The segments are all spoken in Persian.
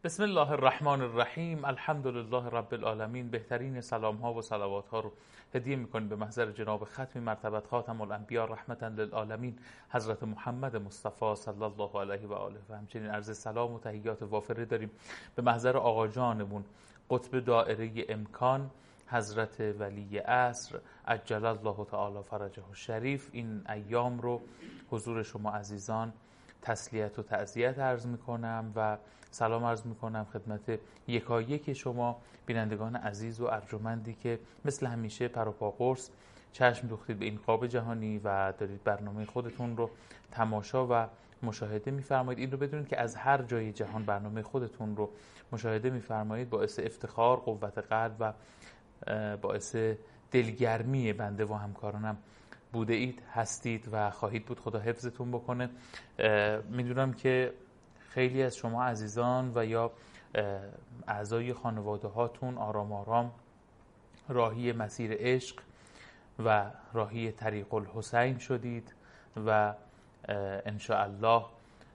بسم الله الرحمن الرحیم. الحمدلله رب العالمین. بهترین سلام ها و صلوات ها رو هدیه میکنیم به محضر جناب ختم مرتبت خاتم الانبیا رحمتا للعالمین حضرت محمد مصطفی صلی الله علیه و آله و همچنین عرض سلام و تحیات وافره داریم به محضر آقا جانمون قطب دائره امکان حضرت ولی عصر عجل الله تعالی فرجه الشریف. این ایام رو حضور شما عزیزان تسلیت و تعزیت عرض میکنم و سلام عرض میکنم خدمت یکایک شما بینندگان عزیز و ارجمندی که مثل همیشه پر و پا قرص چشم دوختید به این قاب جهانی و دارید برنامه خودتون رو تماشا و مشاهده میفرمایید. این رو بدونید که از هر جای جهان برنامه خودتون رو مشاهده میفرمایید باعث افتخار، قوت قلب و باعث دلگرمی بنده و همکارانم بوده اید، هستید و خواهید بود. خدا حفظتون بکنه. میدونم که خیلی از شما عزیزان و یا اعضای خانواده هاتون آرام آرام راهی مسیر عشق و راهی طریق الحسین شدید و ان شاء الله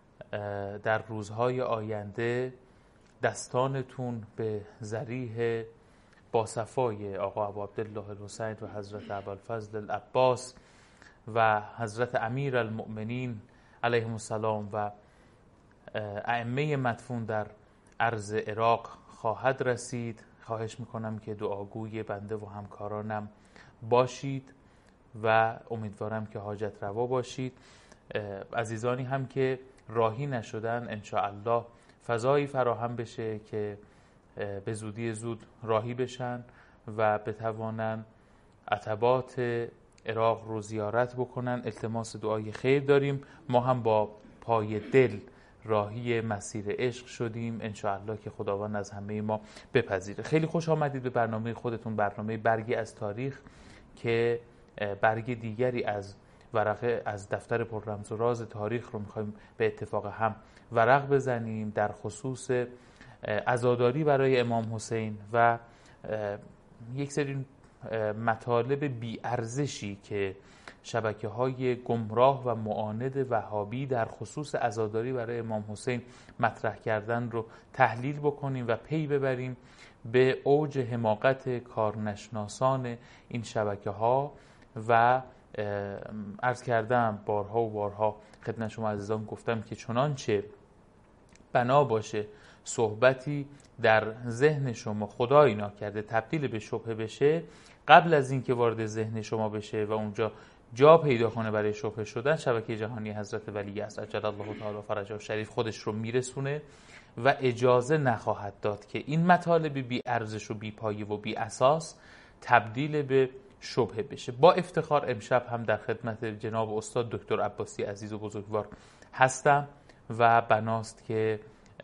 در روزهای آینده دستانتون به ذریح با صفای آقا ابو عبدالله الحسین و حضرت ابوالفضل العباس و حضرت امیر المؤمنین علیهم السلام و ائمه مدفون در ارض عراق خواهد رسید. خواهش میکنم که دعاگوی بنده و همکارانم باشید و امیدوارم که حاجت روا باشید. عزیزانی هم که راهی نشدن ان شاء الله فضایی فراهم بشه که به زودی زود راهی بشن و بتوانن عتبات عراق رو زیارت بکنن. التماس دعای خیر داریم. ما هم با پای دل راهی مسیر عشق شدیم ان شاء الله که خداوند از همه ما بپذیره. خیلی خوش آمدید به برنامه خودتون، برنامه برگی از تاریخ که برگ دیگری از ورقه از دفتر پر رمز و راز تاریخ رو می‌خوایم به اتفاق هم ورق بزنیم در خصوص عزاداری برای امام حسین و یک سری مطالب بی‌ارزشی که شبکه‌های گمراه و معاند وهابی در خصوص عزاداری برای امام حسین مطرح کردن رو تحلیل بکنیم و پی ببریم به اوج حماقت کارنشناسان این شبکه‌ها و عرض کردم بارها و بارها خدمت شما عزیزان گفتم که چنانچه بنا باشه صحبتی در ذهن شما خدایی ناکرده تبدیل به شبهه بشه، قبل از اینکه وارد ذهن شما بشه و اونجا جا پیدا کنه برای شبهه شدن، شبکه جهانی حضرت ولی عصر عجل الله تعالی فرجه الشریف خودش رو میرسونه و اجازه نخواهد داد که این مطالب بی ارزش و بی پایه و بی اساس تبدیل به شبهه بشه. با افتخار امشب هم در خدمت جناب استاد دکتر عباسی عزیز و بزرگوار هستم و بناست که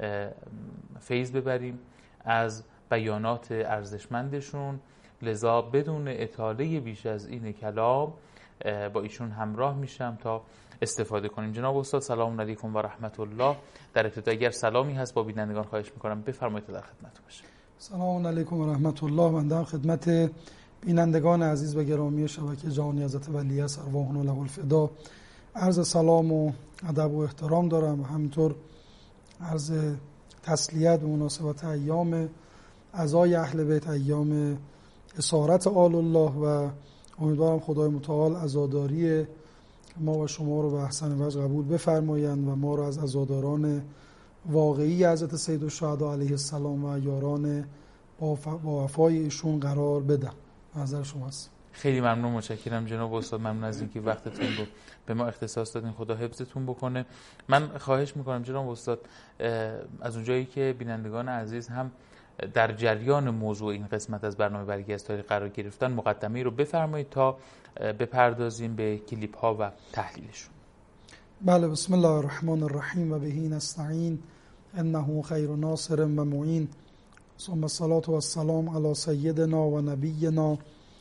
فیض ببریم از بیانات ارزشمندشون، لذا بدون اطاله بیش از این کلام با ایشون همراه میشم تا استفاده کنیم. جناب استاد سلام علیکم و رحمت الله. در ابتدا اگر سلامی هست با بینندگان خواهش میکنم بفرمایید تا در خدمتتون باشم. سلام علیکم و رحمت الله. من در خدمت بینندگان عزیز و گرامی شبکه جهانی حضرت ولی عصر ارواحنا له الفدا عرض سلام و ادب و احترام دارم و همینطور عرض تسلیت به مناسبت ایام عزای اهل بیت، ایام اسارت آل الله و امیدوارم خدای متعال عزاداری ما و شما رو به احسن وجه قبول بفرمایند و ما رو از عزاداران واقعی حضرت سیدالشهدا علیه السلام و یاران با وفای ایشون قرار بدن. نظر شماست. خیلی ممنون، متشکرم جناب استاد. ممنون از اینکه وقتتون رو به ما اختصاص دادین. خدا حفظتون بکنه. من خواهش میکنم جناب استاد از اونجایی که بینندگان عزیز هم در جریان موضوع این قسمت از برنامه برگی از تاریخ قرار گرفتن مقدمه رو بفرمایید تا بپردازیم به کلیپ ها و تحلیلشون. بله، بسم الله الرحمن الرحیم و بهی نستعین انه خیر ناصر و معین ثم الصلاة والسلام علی سیدنا و نبینا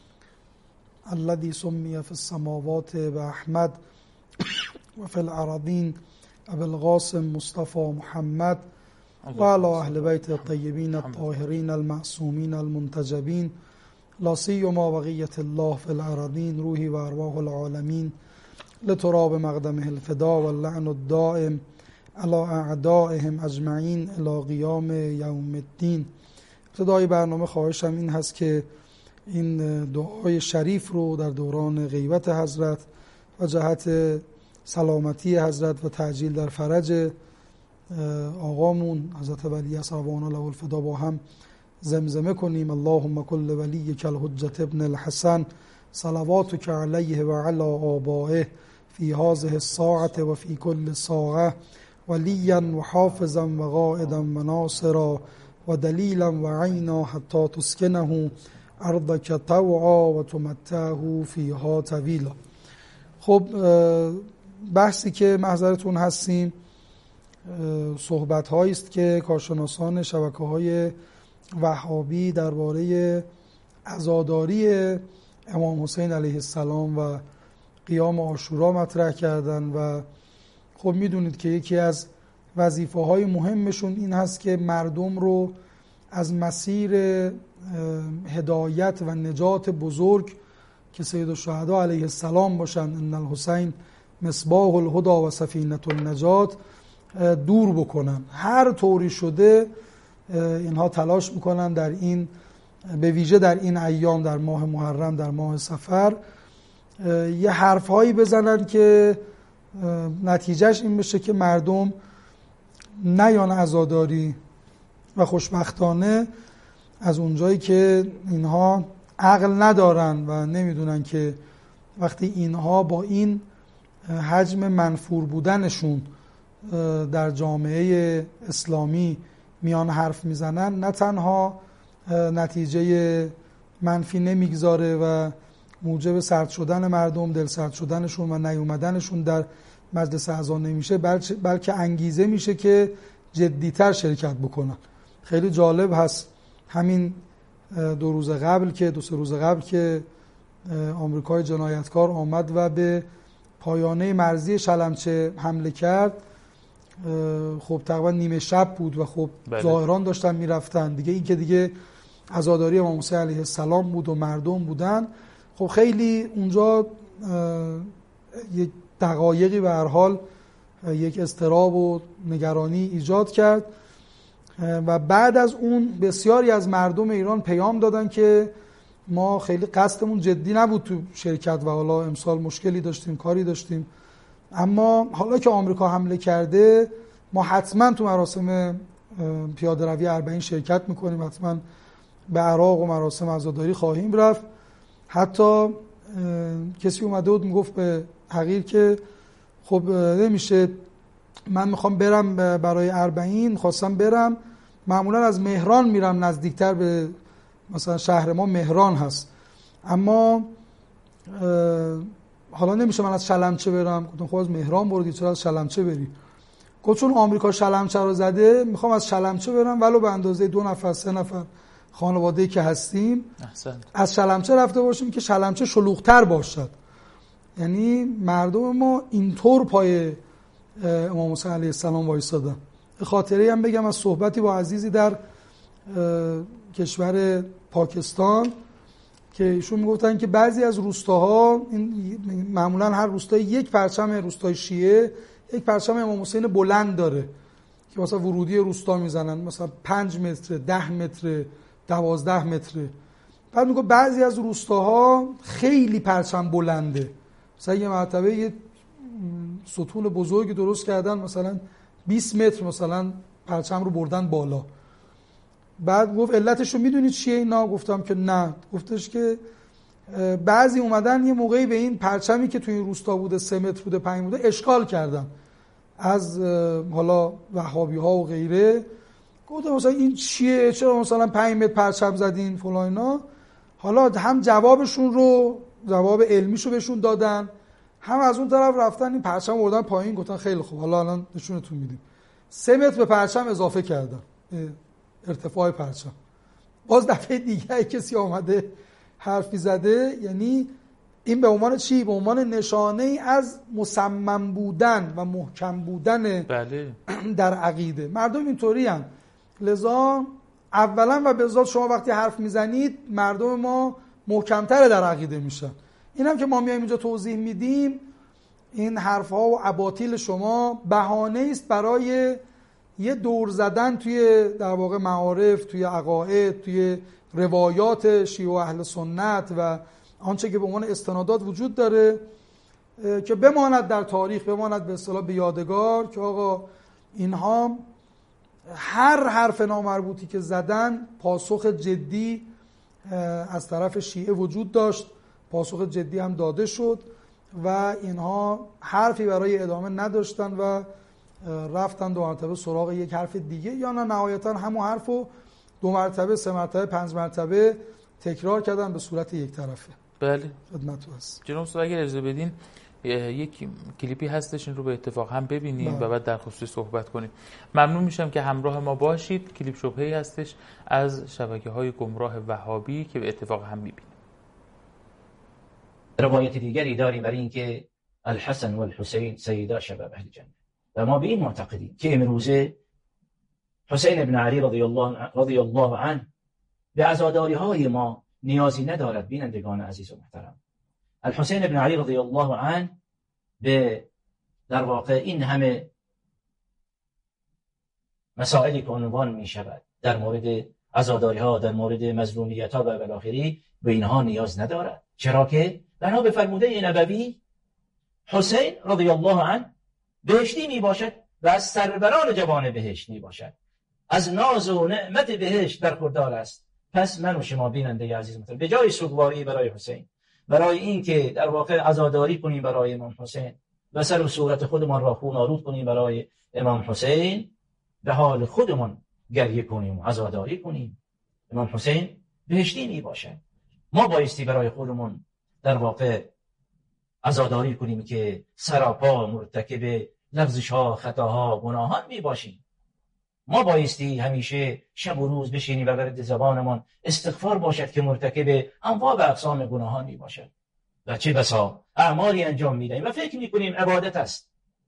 الذي سمي في السماوات بأحمد وفي الأراضين أبي القاسم مصطفى محمد وعلى أهل بيت الطيبين الطاهرين المعصومين المنتجبين لا سيما بقية الله في الأراضين روحي وأرواح العالمين لتراب مقدمه الفداء واللعن الدائم علی اعدائهم اجمعین الی قیام یوم الدین. ابتدای برنامه خواهشم این هست که این دعای شریف رو در دوران غیبت حضرت و جهت سلامتی حضرت و تعجیل در فرج آقامون حضرت ولی ارواحنا له الفدا با هم زمزمه کنیم. اللهم کل ولیک الحجة ابن الحسن صلواتک علیه و علی آبائه فی هذه الساعة و فی کل ساعة ولیا و حافظا و قائدا و ناصرا و دلیلا و عینا حتی تسکنه ارضک طوعا و تمتعه فیها طویلا. خب بحثی که محضرتون هستیم صحبت هایی است که کارشناسان شبکه‌های وهابی درباره عزاداری امام حسین علیه السلام و قیام عاشورا مطرح کردن و خب میدونید که یکی از وظیفه‌های مهمشون این هست که مردم رو از مسیر هدایت و نجات بزرگ که سید الشهدا علیه السلام باشن، ان الحسین مصباح الهدى و سفینة النجات، دور بکنن. هر طوری شده اینها تلاش میکنن در این، به ویژه در این ایام، در ماه محرم، در ماه صفر، یه حرفهایی بزنن که نتیجهش این بشه که مردم نیان عزاداری و خوشبختانه از اونجایی که اینها عقل ندارن و نمیدونن که وقتی اینها با این حجم منفور بودنشون در جامعه اسلامی میان حرف میزنن، نه تنها نتیجه منفی نمیگذاره و موجب سرد شدن مردم، دل سرد شدنشون و نیومدنشون در مجلس اعضا نمیشه، بلکه انگیزه میشه که جدیتر شرکت بکنن. خیلی جالب هست همین دو سه روز قبل که آمریکای جنایتکار آمد و به پایانه مرزی شلمچه حمله کرد، خب تقریبا نیمه شب بود و خب زائران داشتن میرفتن دیگه. این که دیگه عزاداری امام حسین علیه السلام بود و مردم بودن، خب خیلی اونجا یک دقایقی به هر حال یک اضطراب و نگرانی ایجاد کرد و بعد از اون بسیاری از مردم ایران پیام دادن که ما خیلی قصدمون جدی نبود تو شرکت و حالا امسال مشکلی داشتیم، کاری داشتیم، اما حالا که آمریکا حمله کرده ما حتما تو مراسم پیاده روی اربعین شرکت میکنیم، حتما به عراق و مراسم عزاداری خواهیم رفت. حتی کسی اومده بود میگفت به حقیر که خب نمیشه، من میخوام برم برای اربعین، خواستم برم، معمولا از مهران میرم، نزدیکتر به مثلا شهر ما مهران هست، اما حالا نمیشه من از شلمچه برم. گفتم خب از مهران بردی، چرا از شلمچه بری؟ گفت چون آمریکا شلمچه رو زده میخوام از شلمچه برم ولو به اندازه 2 نفر 3 نفر خانواده‌ای که هستیم از شلمچه رفته باشیم که شلمچه شلوغ‌تر باشد. یعنی مردم ما اینطور پای امام حسین علیه السلام وایسادن. خاطره هم بگم از صحبتی با عزیزی در کشور پاکستان که ایشون میگفتن که بعضی از روستاها، معمولا هر روستایی یک پرچم، روستای شیعه یک پرچم امام حسین بلند داره که مثلا ورودی روستا میزنن، مثلا 5 متر، 10 متر، 12 متر. بعد میگه بعضی از روستاها خیلی پرچم بلنده، مثلا یه مرتبه یه ستون بزرگی درست کردن، مثلا 20 متر مثلا پرچم رو بردن بالا. بعد گفت علتش رو میدونید چیه اینا؟ گفتم که نه. گفتش که بعضی اومدن یه موقعی به این پرچمی که توی این روستا بوده 3 متر بوده 5 بوده اشکال کردن از حالا وهابی ها و غیره. گفتم مثلا این چیه، چرا مثلا 5 متر پرچم زدین فلان اینا. حالا هم جوابشون رو، جواب علمیشو بهشون دادن، هم از اون طرف رفتن این پرچم بردن پایین. گفتن خیلی خوب حالا الان نشونتون میدیم. 3 متر به پرچم اضافه کردن، ارتفاع پرچم. باز دفعه دیگه کسی آمده حرفی زده. یعنی این به عنوان چی؟ به عنوان نشانه ای از مصمم بودن و محکم بودن در عقیده. مردم اینطوری هستند. لذا اولا و به ذات شما وقتی حرف میزنید مردم ما محکمتر در عقیده میشن. این هم که ما میایم اینجا توضیح میدیم، این حرفها و اباطیل شما بهانه است برای یه دور زدن توی در واقع معارف، توی عقاید، توی روایات شیعه و اهل سنت و آنچه که به عنوان استنادات وجود داره که بماند در تاریخ، بماند به اصطلاح به یادگار که آقا اینها هر حرف نامربوطی که زدن پاسخ جدی از طرف شیعه وجود داشت، پاسخ جدی هم داده شد و اینها حرفی برای ادامه نداشتن و رفتن 2 مرتبه سراغ یک حرف دیگه، یا نه نهایتا همون حرفو 2 مرتبه 3 مرتبه 5 مرتبه تکرار کردن به صورت یک طرفه. بله خدمت هست. جناب استاد اگر اجازه بدین یک کلیپی هستش، این رو به اتفاق هم ببینیم و بعد در خصوص صحبت کنیم. ممنون میشم که همراه ما باشید. کلیپ شبهه‌ای هستش از شبکه‌های گمراه وهابی که به اتفاق هم میبینیم. روایت دیگری داریم برای اینکه الحسن و الحسین سیدا شباب اهل جنه و ما به این معتقدیم که امروزه حسین ابن علی رضی الله عنه به عزاداری های ما نیازی ندارد. بینندگان عزیز و محترم، الحسین ابن علی رضی الله عنه به در واقع این همه مسائلی که عنوان می شود در مورد عزاداری ها، در مورد مظلومیت ها و بالاخره به اینها نیاز ندارد. چرا که بنا به فرموده نبوی حسین رضی الله عنه بهشتی می باشد و از سروران جوان بهشت می باشد، از ناز و نعمت بهشت برخوردار است. پس من و شما بیننده عزیز محترم به جای سوگواری برای حسین، برای این که در واقع عزاداری کنیم برای امام حسین و سر و صورت خودمان را خون آلود کنیم برای امام حسین، به حال خودمان گریه کنیم و عزاداری کنیم. امام حسین بهشتی می باشد. ما بایستی برای خودمان در واقع عزاداری کنیم که سراپا مرتکب لفظش‌ها، خطاها، گناهان می باشیم. ما بایستی همیشه شب و روز بشینیم و برد زبانمان استغفار باشد که مرتکب انواع و اقسام گناهان می باشد و چه بسا اعمالی انجام می دهیم و فکر می کنیم عبادت است.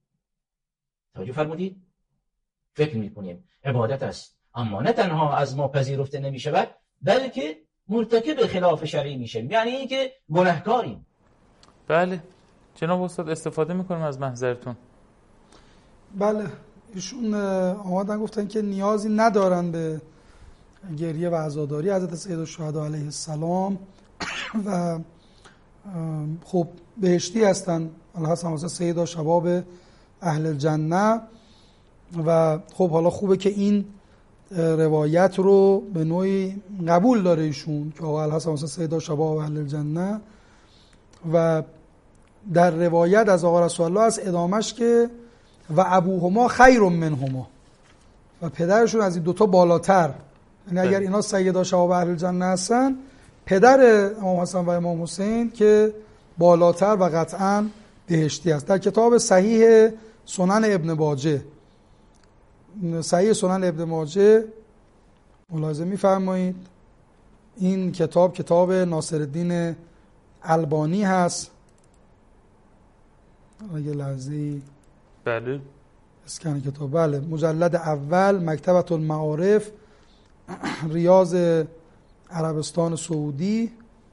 توجه فرمودید؟ فکر می کنیم عبادت است، اما نه تنها از ما پذیرفته نمی شود بلکه مرتکب خلاف شرعی می شویم، یعنی این که گناهکاریم. بله جناب استاد استفاده میکنم از محضرتون. بله ایشون آمدن گفتن که نیازی ندارن به گریه و عزاداری حضرت سیدالشهدا علیه السلام و خب بهشتی هستن، الحسن واسه سیدا شباب اهل جنه. و خب حالا خوبه که این روایت رو به نوعی قبول داره ایشون که آقا الحسن واسه سیدا شباب اهل جنه، و در روایت از آقا رسول الله از ادامش که و ابوهما خیر منهما، و پدرشون از این دوتا بالاتر، یعنی اگر اینا سیدا شباب اهل جنه هستن، پدر امام حسن و امام حسین که بالاتر و قطعا بهشتی است. در کتاب صحیح سنن ابن ماجه، صحیح سنن ابن ماجه ملاحظه می‌فرمایید این کتاب ناصرالدین البانی هست. اگه لحظه‌ای بله اسکن کتاب، بله مجلد اول مکتبة المعارف ریاض عربستان سعودی،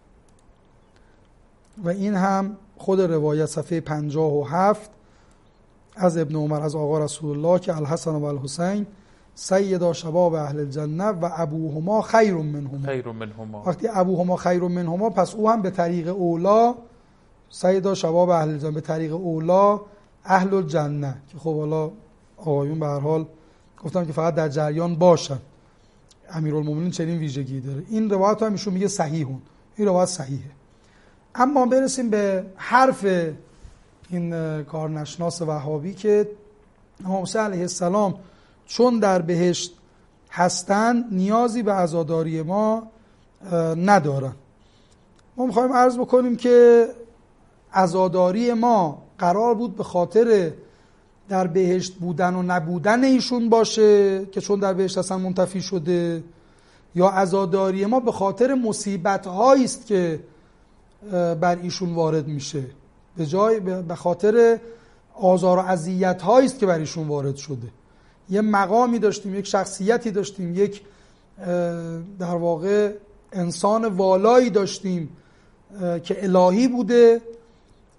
و این هم خود روایت صفحه 57 از ابن عمر از آقا رسول الله که الحسن و الحسین سیدا شباب اهل الجنه و ابوهما خیر منهما. وقتی ابوهما خیر منهما پس او هم به طریق اولا سیدا شباب اهل الجنه، به طریق اولا اهل الجنه، که خب حالا آقایون به هر حال گفتم که فقط در جریان باشن، امیرالمومنین چنین ویژگی داره. این روایت هم ایشون میگه صحیحون، این روایت صحیحه. اما برسیم به حرف این کارنشناس وهابی که امام حسین علیه السلام چون در بهشت هستن نیازی به عزاداری ما ندارن. ما میخوایم عرض بکنیم که عزاداری ما قرار بود به خاطر در بهشت بودن و نبودن ایشون باشه که چون در بهشت هستن منتفی شده، یا عزاداری ما به خاطر مصیبت هایی است که بر ایشون وارد میشه، به خاطر آزار و اذیت هایی است که بر ایشون وارد شده. یه مقامی داشتیم، یک شخصیتی داشتیم، یک در واقع انسان والایی داشتیم که الهی بوده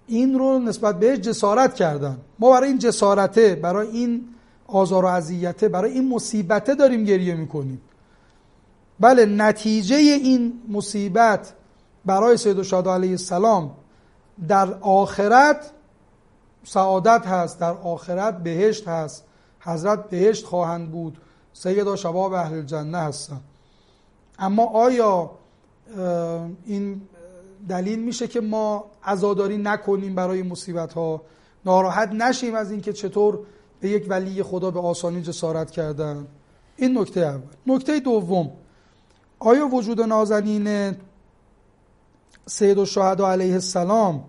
این رو نسبت بهش جسارت کردن. ما برای این جسارته، برای این آزار و اذیته، برای این مصیبته داریم گریه میکنیم. بله، نتیجه این مصیبت برای سید الشهدا علیه السلام در آخرت سعادت هست، در آخرت بهشت هست، حضرت بهشت خواهند بود، سید شباب اهل الجنه هستن. اما آیا این دلیل میشه که ما عزاداری نکنیم برای مصیبت ها، ناراحت نشیم از اینکه چطور به یک ولی خدا به آسانی جسارت کردن؟ این نکته اول. نکته دوم، آیا وجود نازنین سید الشهدا علیه السلام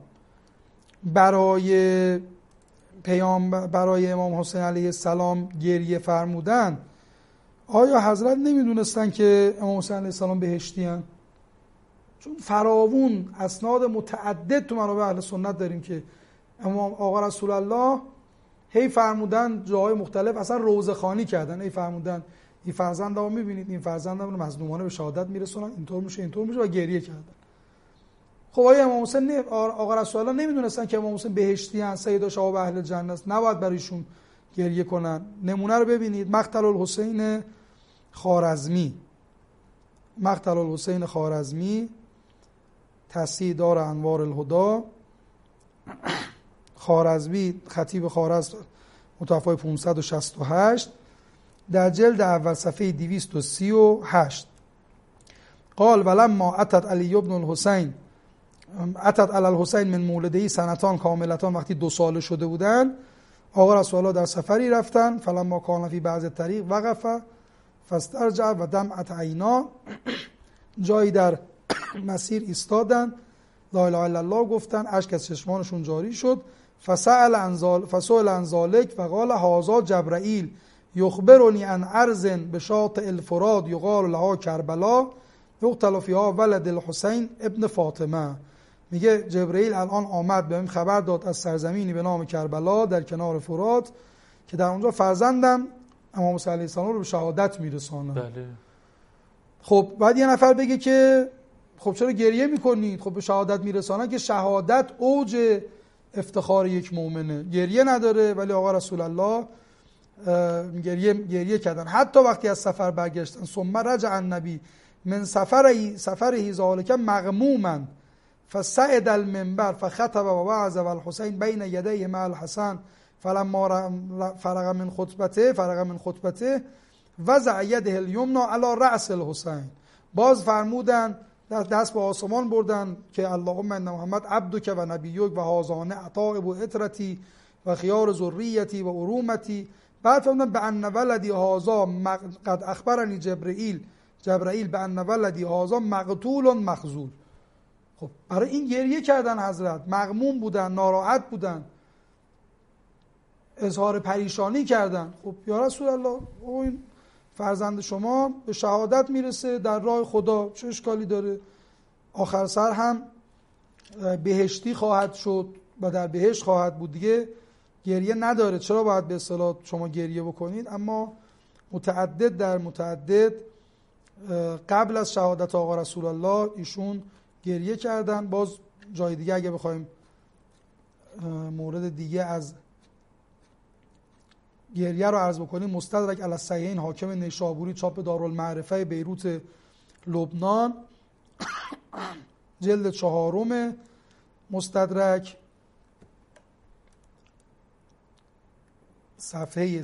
برای امام حسین علیه السلام گریه فرمودن، آیا حضرت نمیدونستن که امام حسین علیه السلام بهشتی هن؟ چون فراوون اسناد متعدد تو منابع اهل سنت داریم که امام آقا رسول الله هی فرمودن، جاهای مختلف اصلا روضه خوانی کردن، هی فرمودن این فرزندمو میبینید، این فرزندم رو مظلومانه به شهادت میرسونن، اینطور میشه و گریه کردن. خب آیا امام حسین آقا رسول الله نمیدونستن که امام حسین بهشتی ان، سید شباب اهل جنت است، نباید برایشون گریه کنن؟ نمونه رو ببینید، مقتل الحسین خوارزمی تصحیح دار انوار الهدا، خوارزمی خطیب خوارزم متوفی 568 در جلد اول صفحه 238 قال ولما اتت علی ابن الحسین علی الحسین من مولدهی سنتان کاملتان، وقتی 2 ساله شده بودن آقا رسول الله در سفری رفتن، فلما کان فی بعض الطریق وقف فاسترجع و دمعت عینا، جایی در مسیر ایستادن، لا اله الا الله گفتن، اشک از چشمانشون جاری شد. فسئل عن ذلک و قال هذا جبرائیل یخبرنی عن ارض بشاطئ الفرات یقال لها کربلا یقتل فیها ولد الحسین ابن فاطمه. میگه جبرئیل الان آمد بهم خبر داد از سرزمینی به نام کربلا در کنار فرات که در اونجا فرزندم امام حسین علیه السلام رو به شهادت میرسانه. بله. خب بعد یه نفر بگه که خب چرا گریه میکنید؟ خب به شهادت میرسانه که شهادت اوج افتخار یک مؤمنه، گریه نداره، ولی آقا رسول الله گریه کردن. حتی وقتی از سفر برگشتن، ثم رجع النبی من سفره ذالک مغموما فصعد المنبر فخطب و وعظ والحسین بین یدیه مع الحسن فلما فرغ من خطبته وضع یده الیمنی علی رأس الحسین. باز فرمودن، دست به آسمان بردن که اللهم ان محمد عبدک و نبیک و هازان عطائب و اطرتی و خیار ذریتی و ارومتی. بعد فرمودن به ان ولدی هازا قد اخبرنی جبرائیل به ان ولدی هازا مقتول مخذول. خب برای این گریه کردن، حضرت مغموم بودن، ناراحت بودن، اظهار پریشانی کردن. خب یا رسول الله این فرزند شما به شهادت میرسه در راه خدا، چه اشکالی داره؟ آخر سر هم بهشتی خواهد شد و در بهشت خواهد بود، دیگه گریه نداره، چرا باید به اصطلاح شما گریه بکنید؟ اما متعدد قبل از شهادت آقا رسول الله ایشون گریه کردن. باز جای دیگه اگه بخوایم مورد دیگه از گریه رو عرض بکنیم، مستدرک علی الصحیحین حاکم نیشابوری چاپ دارالمعرفه بیروت لبنان جلد 4 مستدرک صفحه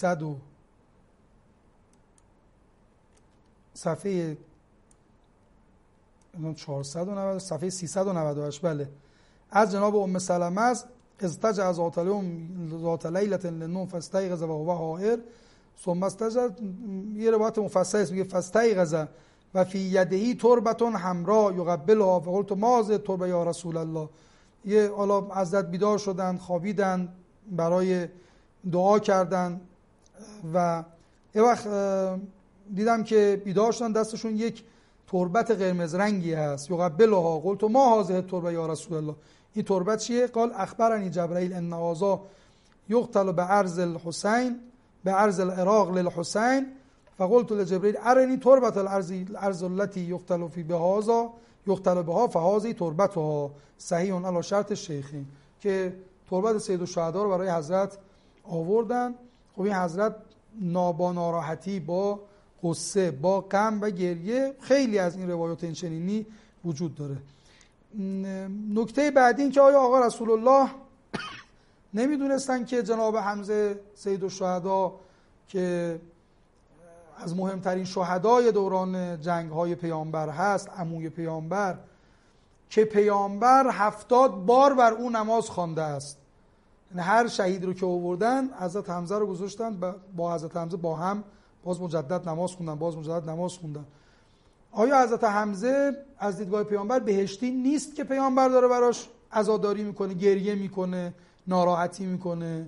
490 صفحه 398 بله، از جناب ام سلمه است استجع ذات لیلة للنوم فاستيقظ وهو حائر ثم استجع. یه روایت مفصل است میگه فاستيقظ و فی یده تربة حمراء یقبلها فقلت ما هذه التربة یا رسول الله. یه حالا حضرت بیدار شدن، خوابیدن، برای دعا کردن و یه وقت دیدم که بیدار شدن، دستشون یک تربت قرمز رنگی هست، یقبلها قلت ما هذه التربة یا رسول الله. این تربت چیه؟ قال اخبرنی جبرائیل ان هذا یقتل بعرض الحسین بعرض العراق للحسین فقلت لجبرائیل ارنی تربت الارض التي یقتل فی بهذا یقتل بها فهذه تربتها صحیح علی شرط شیخین، که تربت سید الشهدا رو برای حضرت آوردن. خب این حضرت با ناراحتی، با غصه، با غم و گریه، خیلی از این روایات این چنینی وجود داره. نکته بعدی این که آیا آقا رسول الله نمیدونستن که جناب حمزه سید الشهدا که از مهمترین شهدای دوران جنگ‌های پیامبر هست، عموی پیامبر، که پیامبر 70 بار بر او نماز خوانده است؟ یعنی هر شهید رو که آوردن حضرت حمزه رو گذاشتن با حضرت حمزه با هم باز مجدد نماز خوندن، باز مجدد نماز خوندن. آیا حضرت حمزه از دیدگاه پیامبر بهشتی نیست که پیامبر داره براش عزاداری میکنه، گریه میکنه، ناراحتی میکنه؟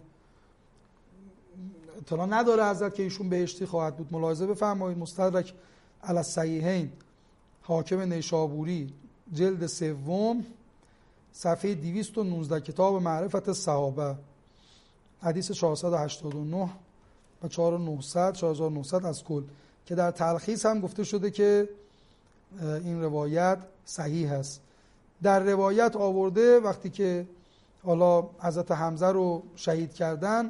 اطلاع نداره حضرت که ایشون بهشتی خواهد بود. ملاحظه بفرمایید مستدرک علی الصحیحین حاکم نیشابوری جلد 3 صفحه 219 کتاب معرفت الصحابه حدیث 489 و 4900 از کل، که در تلخیص هم گفته شده که این روایت صحیح است. در روایت آورده وقتی که حالا حضرت حمزه رو شهید کردن،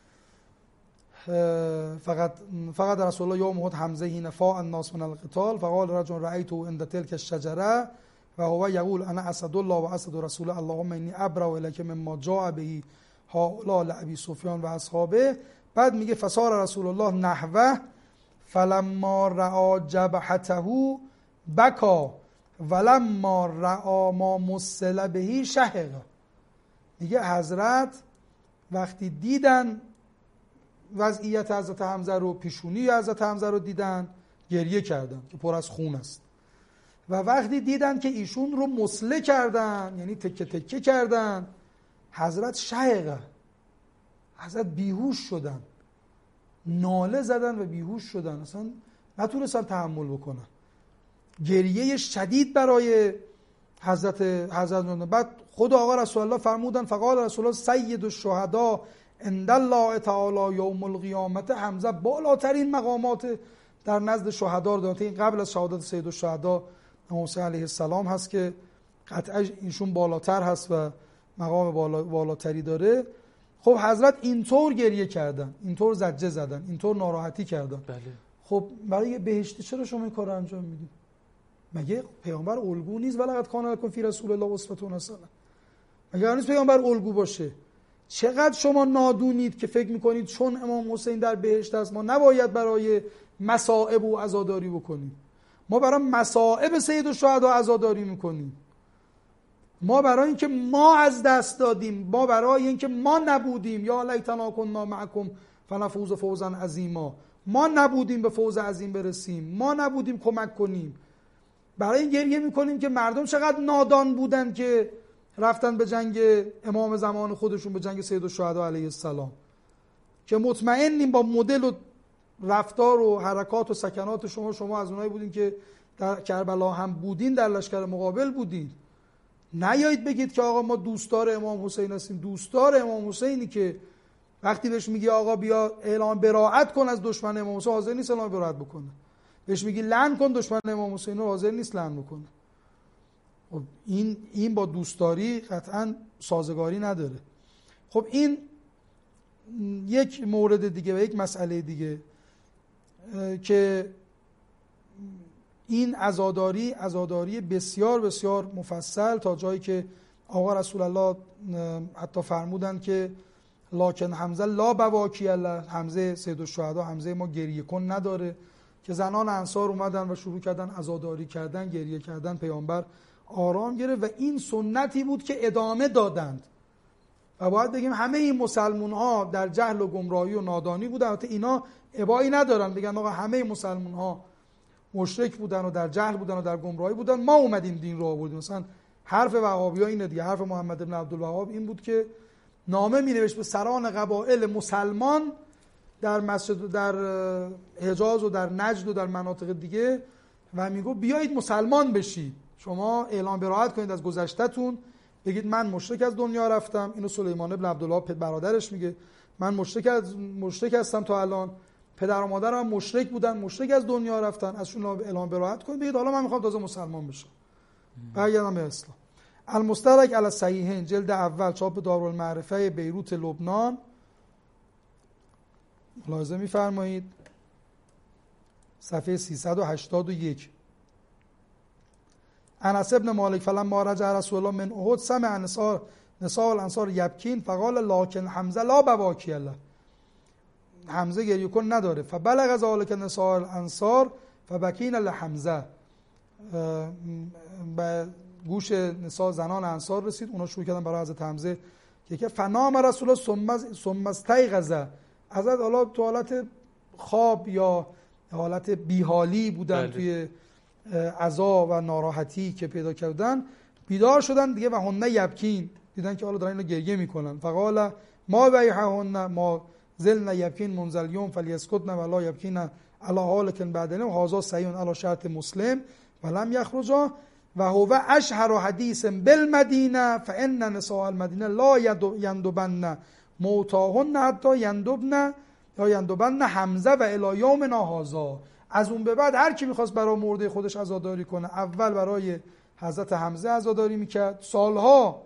فقط رسول الله یوم احد حمزه حین فاء الناس من القتال فقال رجل رأیته عند تلك الشجره و هو یقول انا اسد الله و اسد رسول اللهم انی ابرأ الیک مما جاء به هؤلاء لابی سفیان و اصحابه. بعد میگه فصار رسول الله نحوه فلما رأى جبهته بکا ولما رأى ما مسل به شهق. میگه حضرت وقتی دیدن وضعیت حضرت حمزه رو، پیشونی حضرت حمزه رو دیدن، گریه کردن که پر از خون است، و وقتی دیدن که ایشون رو مسله کردن، یعنی تکه تکه کردن، حضرت شهقه، حضرت بیهوش شدن، ناله زدن و بیهوش شدن، اصلا نتونستن تحمل بکنن. گریه شدید برای حضرت. بعد خود آقا رسول الله فرمودن فقال رسول الله سید الشهدا عند الله تعالی یوم القیامت. حمزه بالاترین مقامات در نزد شهدا دارد. این قبل از شهادت سید الشهدا امام حسین علیه السلام هست که قطعا ایشون بالاتر هست و مقام بالاتری داره. خب حضرت اینطور گریه کردن، اینطور زجه زدن، اینطور ناراحتی کردن. بله. خب برای بهشتی چرا شما این کار انجام میدید؟ مگه پیامبر الگو نیست؟ ولقد کان لکم فی رسول الله اسوة حسنه. مگه هنوز پیامبر الگو باشه؟ چقدر شما نادونید که فکر میکنید چون امام حسین در بهشت است ما نباید برای مصائب و عزاداری بکنیم. ما برای مصائب سید الشهدا عزاداری میکنیم. ما برای اینکه ما از دست دادیم، ما برای اینکه ما نبودیم، یا لیتنا کنا معکم فنفوز فوزا عظیما، ما نبودیم به فوز عظیم برسیم، ما نبودیم کمک کنیم. برای این گریه میکنیم که مردم چقدر نادان بودن که رفتن به جنگ امام زمان خودشون، به جنگ سید الشهدا علیه السلام، که مطمئنیم با مدل و رفتار و حرکات و سکنات شما از اونایی بودین که در کربلا هم بودین، در لشکر مقابل بودین. نیایید بگید که آقا ما دوستدار امام حسین هستیم. دوستدار امام حسینی که وقتی بهش میگی آقا بیا اعلام براءت کن از دشمن امام حسین، حاضر نیست اعلام براءت بکنه. بهش میگی لعن کن دشمن امام حسین، حاضر نیست لعن بکنه. خب این با دوستداری قطعا سازگاری نداره. خب این یک مورد دیگه و یک مسئله دیگه که این عزاداری بسیار بسیار مفصل، تا جایی که آقا رسول الله حتی فرمودن که لکن حمزه لا بواکی الله، حمزه سید الشهدا، حمزه ما گریه کن نداره، که زنان انصار اومدن و شروع کردن عزاداری کردن، گریه کردن، پیامبر آرام گرفت و این سنتی بود که ادامه دادند. و باید بگیم همه این مسلمون ها در جهل و گمراهی و نادانی بودن. البته اینا ابایی ندارن بگن آقا همه مسلمون ها مشرک بودن و در جهل بودن و در گمراهی بودن، ما اومدیم دین رو آوردیم. مثلا حرف وهابی‌ها اینه دیگه، حرف محمد بن عبدالوهاب این بود که نامه می‌نوشت به سران قبایل مسلمان در مسجد، در حجاز و در نجد و در مناطق دیگه و میگو بیایید مسلمان بشید، شما اعلام براءت کنید از گذشته‌تون، بگید من مشرک از دنیا رفتم. اینو سلیمان بن عبدالوهاب برادرش میگه، من مشرک هستم تا الان، پدر و مادرم مشرک بودن، مشرک از دنیا رفتن، ازشون اعلام براءت کنید، بگید حالا من میخوام تازه مسلمان بشم. برگردم به اسلام. المستدرک علی الصحیحین جلد اول چاپ دارالمعرفه بیروت لبنان، ملاحظه می‌فرمایید صفحه 381. انس ابن مالک فلما رجع رسول الله من احد سمع نساء الانصار یبکین فقال لکن حمزه لا بواکی له، حمزه گریه کن نداره. فبلغ ذلک نساء الانصار فبکین لحمزه، به گوش نساء زنان انصار رسید، اونا شروع کردن برای حضرت حمزه که فنام رسول الله ثم استيقظ، حضرت حالا تو حالت خواب یا حالت بیحالی بودن توی عزا و ناراحتی که پیدا کردن، بیدار شدن دیگه و هن یبکین، دیدن که حالا دارن اینو گریه میکنن. فقال ما بیحهن ما زلن یبکین منزل یوم فلیسکتن ولا یبکین علی حالکن بعدنه و هذا صحیح علی شرط مسلم ولم یخرجا و هو اشهر حدیث بالمدینه فان نساء المدینه لا یندبن موتاهن حتی یندبن حمزه و الی یومنا هذا. از اون به بعد هر کی میخواست برای مرده خودش عزاداری کنه، اول برای حضرت حمزه عزاداری میکرد، سالها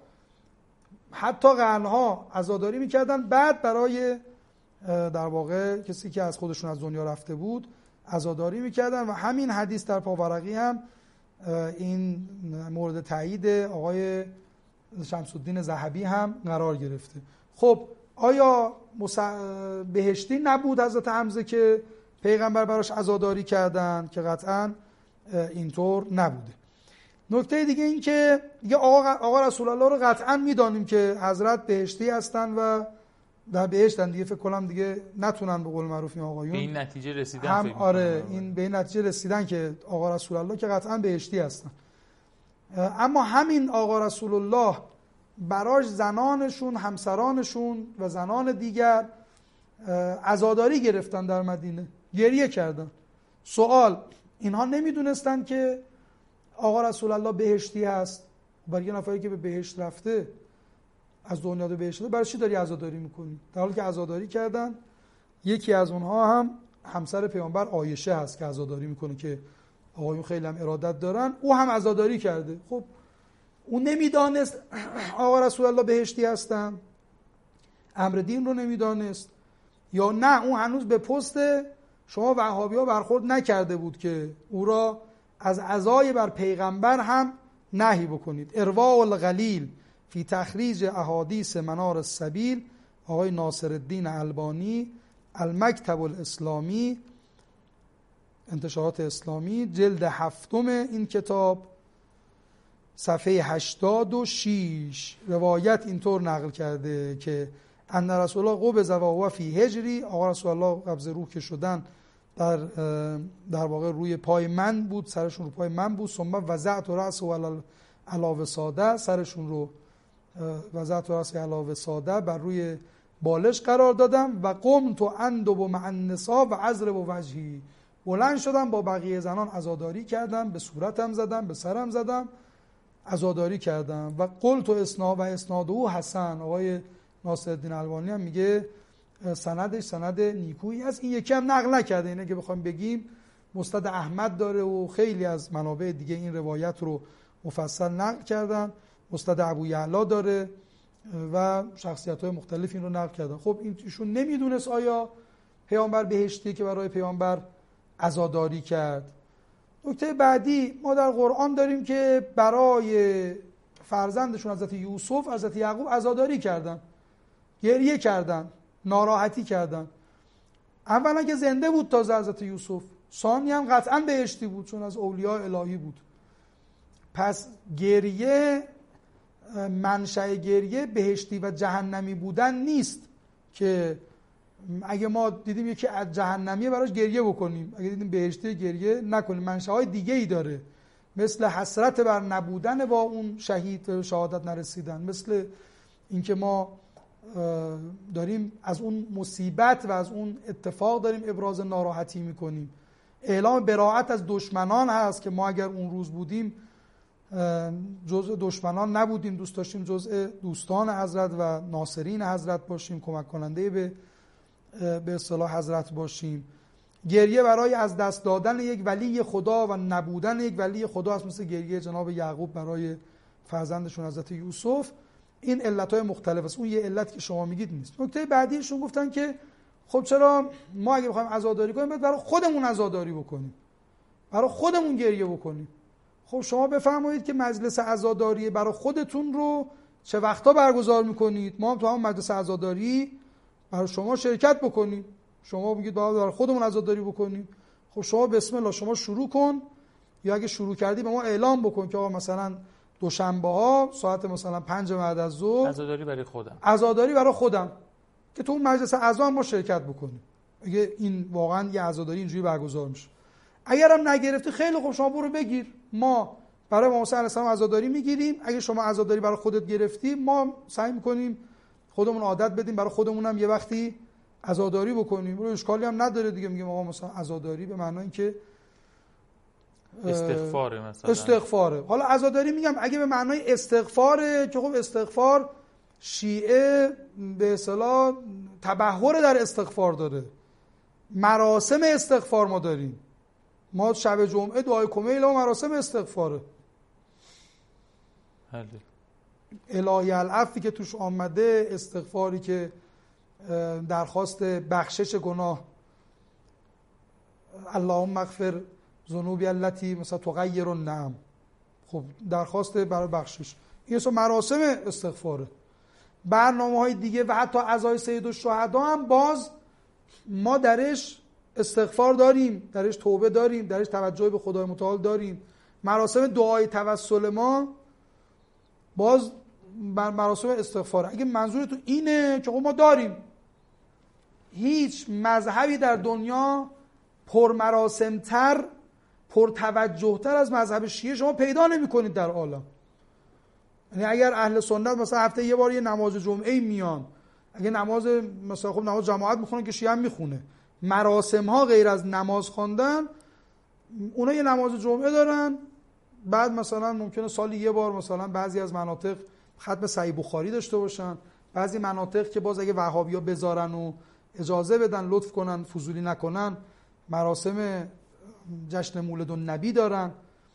حتی قرنها عزاداری میکردن، بعد برای در واقع کسی که از خودشون از دنیا رفته بود عزاداری میکردن. و همین حدیث در پاورقی هم این مورد تایید آقای شمس الدین ذهبی هم قرار گرفته. خب آیا بهشتی نبود حضرت حمزه که پیغمبر براش عزاداری کردن؟ که قطعا اینطور نبوده. نکته دیگه این که دیگه آقا رسول الله رو قطعا میدانیم که حضرت بهشتی هستن و در بهشتن دیگه، فکر کنم دیگه نتونن به قول معروف این آقایون به این نتیجه رسیدن هم آره این به این نتیجه رسیدن که آقا رسول الله که قطعا بهشتی هستن. اما همین آقا رسول الله براش زنانشون، همسرانشون و زنان دیگر عزاداری گرفتن در مدینه، گریه کردن. سوال، اینها نمیدونستن که آقا رسول الله بهشتی هست؟ برای یه نفری که به بهشت رفته، از دنیا به بهشت رفته، برای چی داری عزاداری میکنی؟ در حالی که عزاداری کردن. یکی از اونها هم همسر پیامبر عایشه هست که عزاداری میکنه که آقایون خیلی هم ارادت دارن، او هم عزاداری کرده. خب اون نمیدانست آقا رسول الله بهشتی هستن، امر دین رو نمیدانست، یا نه اون هنوز به پست شما وهابی‌ها برخورد نکرده بود که او را از عزای بر پیغمبر هم نهی بکنید. ارواء الغلیل فی تخریج احادیث منار السبیل، آقای ناصر الدین البانی، المکتب الاسلامی، انتشارات اسلامی، جلد 7 این کتاب، صفحه 86 روایت اینطور نقل کرده که ان رسول الله قبض و هو فی هجری، آقا رسول الله قبض روح که شدن در واقع روی پای من بود، سرشون رو پای من بود. ثم وضعت رأسه علی وساده، سرشون رو وضعت رأسه علی وساده، بر روی بالش قرار دادم. و قمت اندب مع النساء و اضرب وجهی، بلند شدم با بقیه زنان عزاداری کردم، به صورتم زدم، به سرم زدم، عزاداری کردم. و قلت اسناده حسن، آقای ناصرالدین البانی هم میگه سندش سند نیکویی است. این یکی هم نقل نکرده، اینه که بخوایم بگیم مستند احمد داره و خیلی از منابع دیگه این روایت رو مفصل نقل کردن. مستند ابو یعلا داره و شخصیت‌های مختلف این رو نقل کردن. خب ایشون نمیدونست آیا پیامبر بهشتی که برای پیامبر عزاداری کرد. نکته بعدی، ما در قرآن داریم که برای فرزندشون حضرت یوسف، حضرت یعقوب عزاداری کردن، گریه کردن، ناراحتی کردن. اولا که زنده بود تازه حضرت یوسف، ثانی هم قطعا بهشتی بود چون از اولیاء الهی بود. پس گریه، منشأ گریه بهشتی و جهنمی بودن نیست که اگه ما دیدیم یکی از جهنمیه براش گریه بکنیم، اگه دیدیم بهشتی گریه نکنیم. منشأهای دیگه ای داره، مثل حسرت بر نبودن با اون شهید شهادت نرسیدن، مثل اینکه ما داریم از اون مصیبت و از اون اتفاق داریم ابراز ناراحتی میکنیم. اعلام براءت از دشمنان هست که ما اگر اون روز بودیم جزء دشمنان نبودیم، دوست داشتیم جزء دوستان حضرت و ناصرین حضرت باشیم، کمک کننده به اصطلاح حضرت باشیم. گریه برای از دست دادن یک ولی خدا و نبودن یک ولی خدا است، مثل گریه جناب یعقوب برای فرزندشون حضرت یوسف. این علت‌های مختلف است. اون یه علت که شما میگید نیست. نکته بعدیشون گفتن که خب چرا ما اگه بخوایم عزاداری کنیم باید برای خودمون عزاداری بکنیم، برای خودمون گریه بکنیم. خب شما بفرمایید که مجلس عزاداری برای خودتون رو چه وقتا برگزار میکنید؟ ما هم تو همون مجلس عزاداری برای شما شرکت بکنیم. شما میگید باید برای خودمون عزاداری بکنیم. خب شما بسم الله شما شروع کن، یا اگه شروع کردی به ما اعلام بکن که آقا مثلا دوشنبه ها ساعت مثلا 5 بعد از ظهر عزاداری برای خودم، عزاداری برای خودم، که تو اون مجلس عزا ما شرکت بکنیم. اگه این واقعا یه عزاداری اینجوری برگزار میشه. اگرم نگرفتی خیلی خوب، شما برو بگیر، ما برای امام حسین علیه السلام عزاداری میگیریم. اگه شما عزاداری برای خودت گرفتی ما سعی میکنیم خودمون عادت بدیم برای خودمونم یه وقتی عزاداری بکنیم. برو اشکالی هم نداره دیگه. میگیم آقا مثلا عزاداری به معنای اینکه استغفاره مثلا. استغفاره. حالا عزاداری میگم اگه به معنای استغفاره که خب استغفار شیعه به اصطلاح تبحر در استغفار داره. مراسم استغفار ما داریم. ما شب جمعه دعای کمیل و مراسم استغفاره. الهی العفوی که توش آمده، استغفاری که درخواست بخشش گناه، اللهم اغفر ذنوبی التي مثلا تغیر النعم، خب درخواست برای بخشش، این اصلا مراسم استغفاره. برنامه‌های دیگه و حتی عزای سید الشهدا هم باز ما درش استغفار داریم، درش توبه داریم، درش توجه به خدای متعال داریم. مراسم دعای توسل ما باز مراسم استغفار. اگه منظورتون اینه که ما داریم، هیچ مذهبی در دنیا پرمراسم‌تر، پرتوجه‌تر از مذهب شیعه شما پیدا نمی‌کنید در عالم. یعنی اگر اهل سنت مثلا هفته یه بار یه نماز جمعه میان، اگه نماز مثلا خب نماز جماعت میخونن که شیعه هم میخونه، مراسم ها غیر از نماز خواندن، اونا یه نماز جمعه دارن، بعد مثلا ممکنه سالی یه بار مثلا بعضی از مناطق ختم صحیح بخاری داشته باشن، بعضی مناطق که باز اگه وهابیا بذارن و اجازه بدن لطف کنن فضولی نکنن مراسم جشن مولد النبی دارن.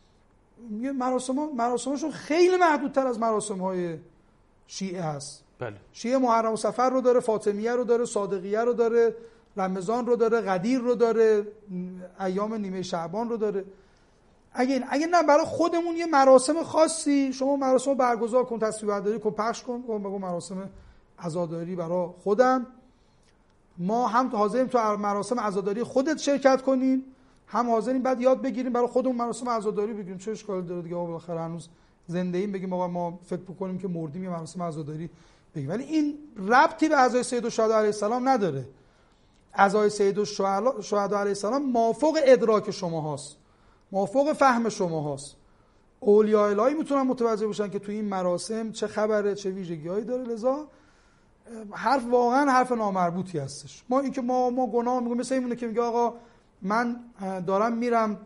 مراسمشون خیلی محدودتر از مراسم‌های شیعه هست. بله. شیعه محرم و صفر رو داره، فاطمیه رو داره، صادقیه رو داره، رمضان رو داره، قدیر رو داره، ایام نیمه شعبان رو داره. اگه نه برای خودمون یه مراسم خاصی، شما مراسم رو برگزار کن، تصویر برداری کن، پخش کن، بگو مراسم عزاداری برای خودم. ما هم حاضریم تو مراسم عزاداری خودت شرکت کنیم، هم حاضریم بعد یاد بگیریم برای خودمون مراسم عزاداری بگیریم. چه اشکالی داره دیگه؟ بالاخره هنوز زنده ایم، بگیم آقا ما فکر بکنیم که مردیم یه مراسم عزاداری بگیم. ولی این ربطی به عزای سید الشهدا علیه السلام نداره. عزای سید الشهدا علیه السلام مافوق ادراک شما هاست، مافوق فهم شما هاست. اولیاء الهی میتونن متوجه بشن که تو این مراسم چه خبره، چه ویژگی‌هایی داره. لذا حرف واقعا حرف نامربوطی هستش. ما اینکه ما گناه میگیم، مثل اینونه که میگه آقا من دارم میرم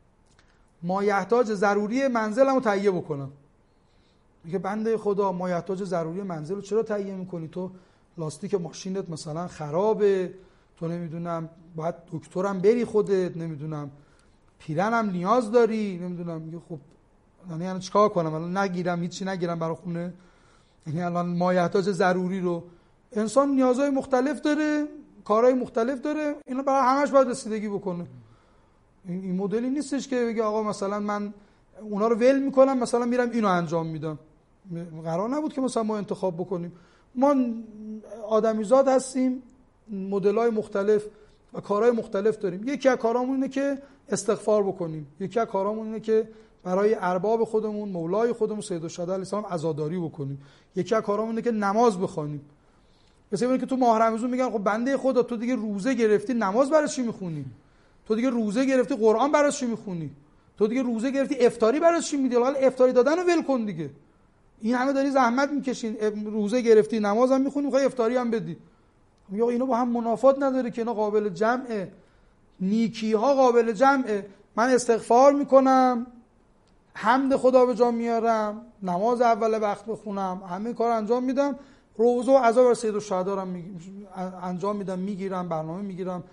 مایحتاج ضروری منزلمو تهیه بکنم. میگه بنده خدا مایحتاج ضروری منزل رو چرا تهیه میکنی؟ تو لاستیک ماشینت مثلا خرابه، تو نمیدونم باید دکترم بری خودت، نمیدونم پیرنم نیاز داری، نمیدونم. میگه خب یعنی چیکار کنم الان؟ نگیرم هیچی نگیرم برای خونه؟ یعنی الان مایحتاج ضروری رو، انسان نیازهای مختلف داره، کارهای مختلف داره، اینا برای همش باید رسیدگی بکنه. این مدلی نیستش که بگه آقا مثلا من اونا رو ول میکنم مثلا میرم اینو انجام میدم. قرار نبود که مثلا ما انتخاب بکنیم. ما آدمیزاد هستیم، مدل‌های مختلف و کارهای مختلف داریم. یکی از کارامون اینه که استغفار بکنیم، یکی از کارامون اینه که برای ارباب خودمون، مولای خودمون سید الشهدا علیه السلام عزاداری بکنیم، یکی از کارامون اینه که نماز بخونیم. مثلا اینکه تو ماه رمضان میگن خب بنده خدا تو دیگه روزه گرفتی، نماز برای چی میخونی؟ تو دیگه روزه گرفتی، قرآن برای چی میخونی؟ تو دیگه روزه گرفتی، افطاری برای چی میدی؟ حالا افطاری دادن رو ول کن دیگه. این همه داری زحمت میکشین، روزه گرفتی، نماز هم میخونی، میخوای افطاری هم بدی. میگه اینا با هم منافات نداره که اینا قابل جمعه. نیکی ها قابل جمعه. من استغفار میکنم، حمد خدا به جا میارم، نماز اول وقت بخونم، همه کار انجام میدم، روزه و عزا بر سید الشهدا رو انجام میدم، میگیرم، برنامه میگیرم،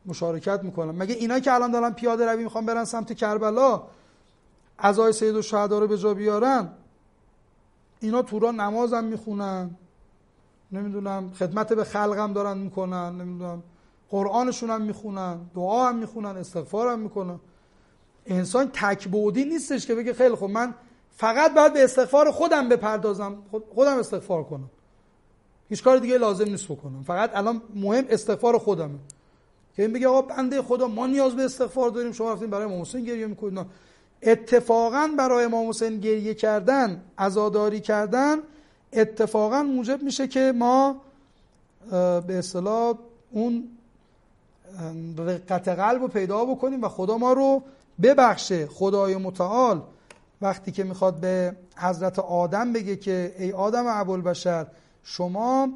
مشارکت میکنن. مگه اینا که الان دارن پیاده روی میخوان برن سمت کربلا عزای سیدالشهدا رو به جا بیارن، اینا تورا نماز هم میخونن، نمیدونم خدمت به خلق هم دارن میکنن، نمیدونم قرآنشون هم میخونن، دعا هم میخونن، استغفار هم میکنن. انسان تکبودی نیستش که بگه خیلی خب من فقط باید به استغفار خودم بپردازم، خودم استغفار کنم، هیچ کار دیگه لازم نیست بکنم، فقط الان مهم استغفار خودمه. که این بگه آقا بنده خدا ما نیاز به استغفار داریم، شما رفتین برای امام حسین گریه میکنید. اتفاقا برای امام حسین گریه کردن، عزاداری کردن اتفاقا موجب میشه که ما به اصطلاح اون رقت قلب رو پیدا بکنیم و خدا ما رو ببخشه. خدای متعال وقتی که میخواد به حضرت آدم بگه که ای آدم ابوالبشر شما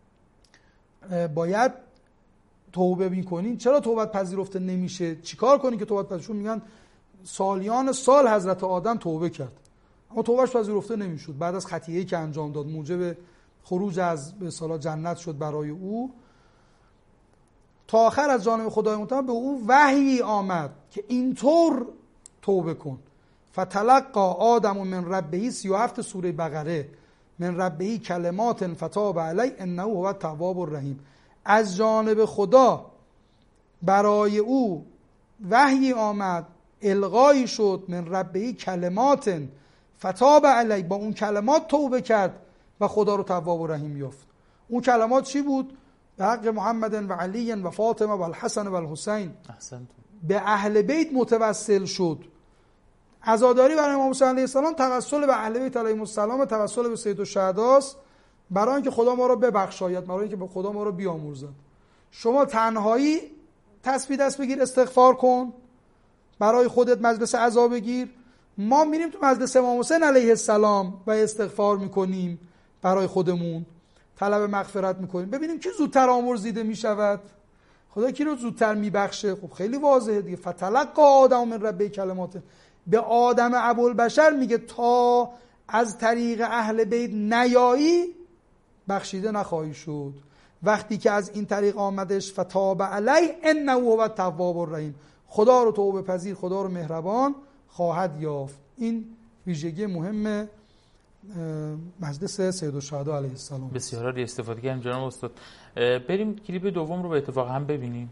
باید توبه میکنین، چرا توبت پذیرفته نمیشه؟ چیکار کنین که توبت پذیرفته؟ میگن سالیان سال حضرت آدم توبه کرد اما توبهش پذیرفته نمیشد. بعد از خطیه‌ای که انجام داد موجب خروج از به اصطلاح جنت شد برای او. تا آخر از جانب خدای متعال به او وحی آمد که اینطور توبه کن. فتلقى آدم من ربه 37 سوره بقره من ربه کلمات فتاب علی انه هو التواب الرحیم. از جانب خدا برای او وحی آمد، القایی شد، من ربه کلمات فتاب علی، با اون کلمات توبه کرد و خدا رو تواب و رحیم یافت. اون کلمات چی بود؟ به حق محمد و علی و فاطمه و الحسن و الحسین، به اهل بیت متوسل شد. عزاداری برای امام حسین علیه السلام توسل به اهل بیت علیهم السلام، توسل به سیدالشهداست برای اینکه خدا ما رو ببخشاید، برای اینکه به خدا ما رو بیامرزد. شما تنهایی تسبیح دست بگیر، استغفار کن، برای خودت مجلس عزا بگیر. ما میریم تو مجلس امام حسین علیه السلام و استغفار میکنیم برای خودمون، طلب مغفرت میکنیم، ببینیم کی زودتر آمرزیده میشود، خدا کی رو زودتر میبخشه. خب خیلی واضحه دیگه. فتلقى آدم من ربه کلمات، به آدم ابوالبشر میگه تا از طریق اهل بیت نیایی بخشیده نخواهی شد. وقتی که از این طریق آمدش فتاب علی انه هو التواب الرحیم، خدا رو توبه پذیر، خدا رو مهربان خواهد یافت. این ویژگی مهم مجلس سیدالشهدا علیه السلام. بسیار عالی، استفاده کردیم جناب استاد. بریم کلیپ دوم رو به اتفاق هم ببینیم.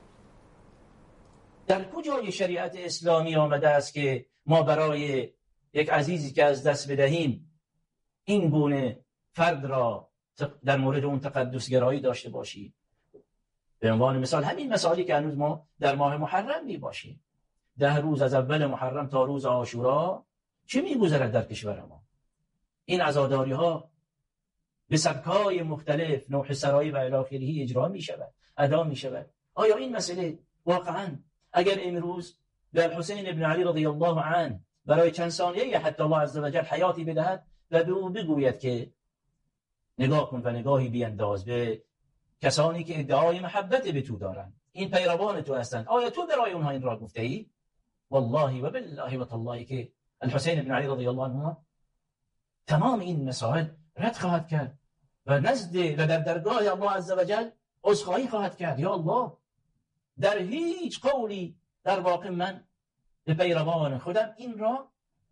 در کجای شریعت اسلامی آمده است که ما برای یک عزیزی که از دست بدهیم این گونه فرد را در مورد اون تقدسگرایی داشته باشیم؟ به عنوان مثال همین مسائلی که هنوز ما در ماه محرم می باشیم، 10 روز از اول محرم تا روز عاشورا چه می‌گذرد در کشور ما؟ این عزاداری ها به سبک‌های مختلف، نوح سرایی و الی آخره اجرا می‌شود، ادا می‌شود. آیا این مسئله واقعاً اگر امروز به الحسین ابن علی رضی الله عنه برای چند ثانیه حتی الله عزوجل حیاتی بدهد و به او بگوید که نگاه کن و نگاهی بینداز به کسانی که ادعای محبت به تو دارند، این پیروان تو هستند، آیا تو برای اونها این را گفته ای؟ والله و بالله و تالله که الحسین ابن علی رضی الله عنه تمام این مسائل رد خواهد کرد و نزد و در درگاه الله عزوجل عذرخواهی خواهد کرد. یا الله، در هیچ قولی در واقع من به پیروان خودم این را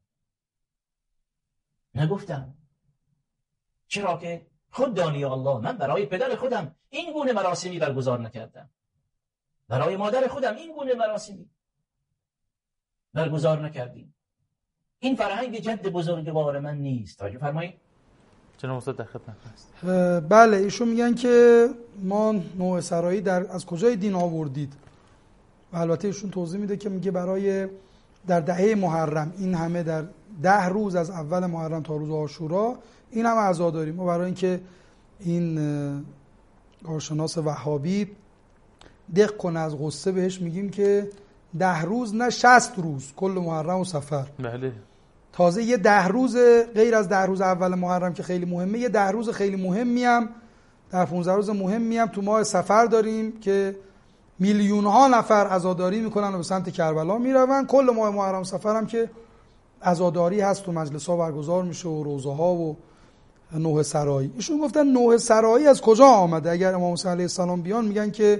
نگفتم، چرا که خود دانی یا الله من برای پدر خودم این گونه مراسمی برگزار نکردم، برای مادر خودم این گونه مراسمی برگزار نکردیم. این فرهنگ جد بزرگوار من نیست. توجه فرمایید. جناب استاد در خدمت هست. بله، ایشون میگن که ما نوع سرایی از کجای دین آوردید؟ و البته ایشون توضیح میده که میگه برای در دهه محرم این همه در 10 روز از اول محرم تا روز عاشورا این همه عزاداری. ما برای اینکه این کارشناس وهابی دق کنه از غصه بهش میگیم که 10 روز نه 60 روز کل محرم و صفر. بله. تازه یه 10 روز غیر از 10 روز اول محرم که خیلی مهمه، یه 10 روز خیلی مهمی هم، در 15 روز مهمی هم تو ماه صفر داریم که میلیون ها نفر عزاداری میکنن و به سمت کربلا میرون. کل ماه محرم صفر هم که عزاداری هست تو مجلس ها برگزار میشه و روزه ها و نوح سرایی. ایشون گفتن نوح سرایی از کجا آمده؟ اگر امام حسین علیه السلام بیان میگن که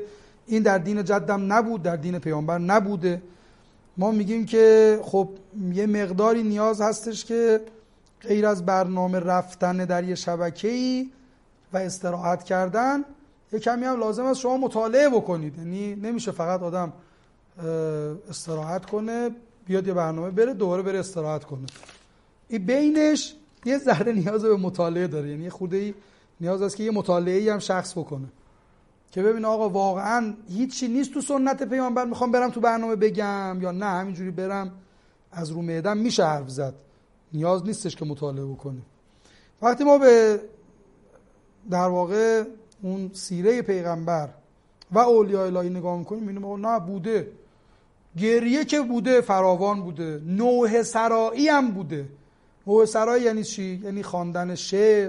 این در دین جدم نبود، در دین پیامبر نبوده. ما میگیم که خب یه مقداری نیاز هستش که غیر از برنامه رفتن در یه شبکه‌ای و استراحت کردن، یه کمی هم لازم است شما مطالعه بکنید. یعنی نمیشه فقط آدم استراحت کنه بیاد یه برنامه بره دوباره بره استراحت کنه. این بینش یه ذره نیاز به مطالعه داره. یعنی یه خودی نیاز است که یه مطالعه‌ای هم شخص بکنه که ببینه آقا واقعا هیچی نیست تو سنت پیامبر میخوام برم تو برنامه بگم، یا نه همینجوری برم از رو معدم میشه حرف زد، نیاز نیستش که مطالعه بکنیم. وقتی ما به در واقع اون سیره پیغمبر و اولیاء الهی نگاه میکنیم میبینیم نه بوده، گریه که بوده فراوان بوده، نوحه سرایی هم بوده. نوحه سرایی یعنی چی؟ یعنی خواندن شعر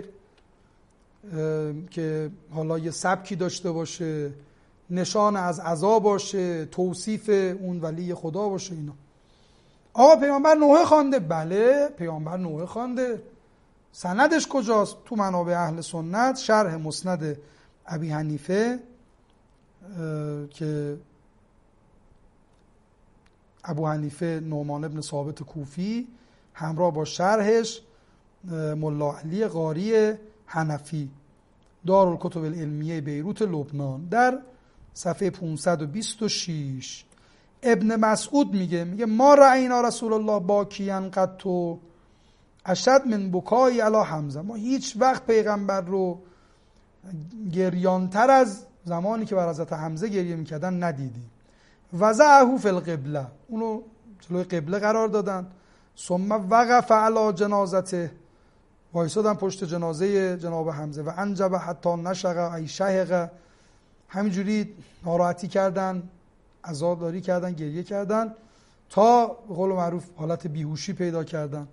که حالا یه سبکی داشته باشه، نشان از عزا باشه، توصیف اون ولی خدا باشه. اینا آقا پیامبر نوحه خوانده؟ بله پیامبر نوحه خوانده. سندش کجاست؟ تو منابع اهل سنت، شرح مسند ابی حنیفه که ابو حنیفه نعمان ابن ثابت کوفی همراه با شرحش ملا علی قاری حنفی، دارالکتب العلمیه بیروت لبنان، در صفحه 526 ابن مسعود میگه ما رأینا رسول الله باکیاً قط اشد من بکای علی حمزه، ما هیچ وقت پیغمبر رو گریانتر از زمانی که بر حضرت حمزه گریه میکردن ندیدیم. وضعه فی القبله، اونو جلوی قبله قرار دادن. ثم وقف علی جنازته، وایسادن پشت جنازه جناب حمزه. و انجب حتی نشق ای شهق، همینجوری ناراحتی کردن، عزاداری کردن، گریه کردن تا به قول معروف حالت بیهوشی پیدا کردن.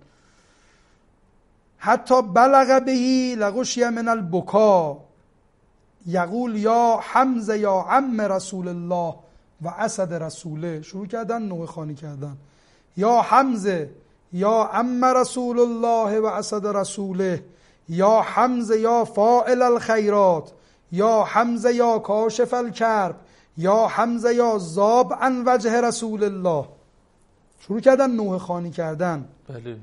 حتی بلغ بهی لغشی من البکا یقول یا حمزه یا عم رسول الله و اسد رسوله. شروع کردن نوحه خوانی کردن، یا حمزه یا عم رسول الله و اسد رسوله، یا حمزه یا فاعل الخیرات، یا حمزه یا کاشف الکرب، یا حمزه یا زاب عن وجه رسول الله. شروع کردن نوحه خوانی کردن. بله.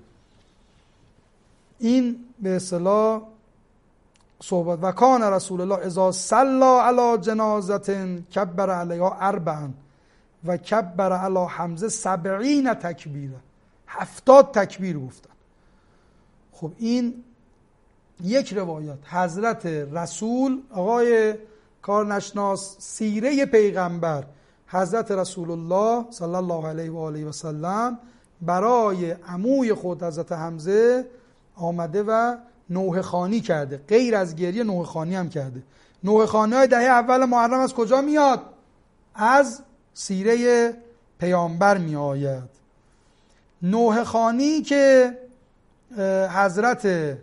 این به اصطلاح صحبت. و کان رسول الله اذا صلی علی جنازه کبر علیها 4 و کبر علی حمزه 70 تکبیره، 70 تکبیر گفتن. خب این یک روایت. حضرت رسول، آقای کارنشناس سیره پیغمبر، حضرت رسول الله صلی الله علیه و آله و سلم برای عموی خود حضرت حمزه آمده و نوحه خوانی کرده. غیر از گریه نوحه خوانی هم کرده. نوحه خوانی های دهه اول محرم از کجا میاد؟ از سیره پیامبر می آید. نوحه خوانی که حضرت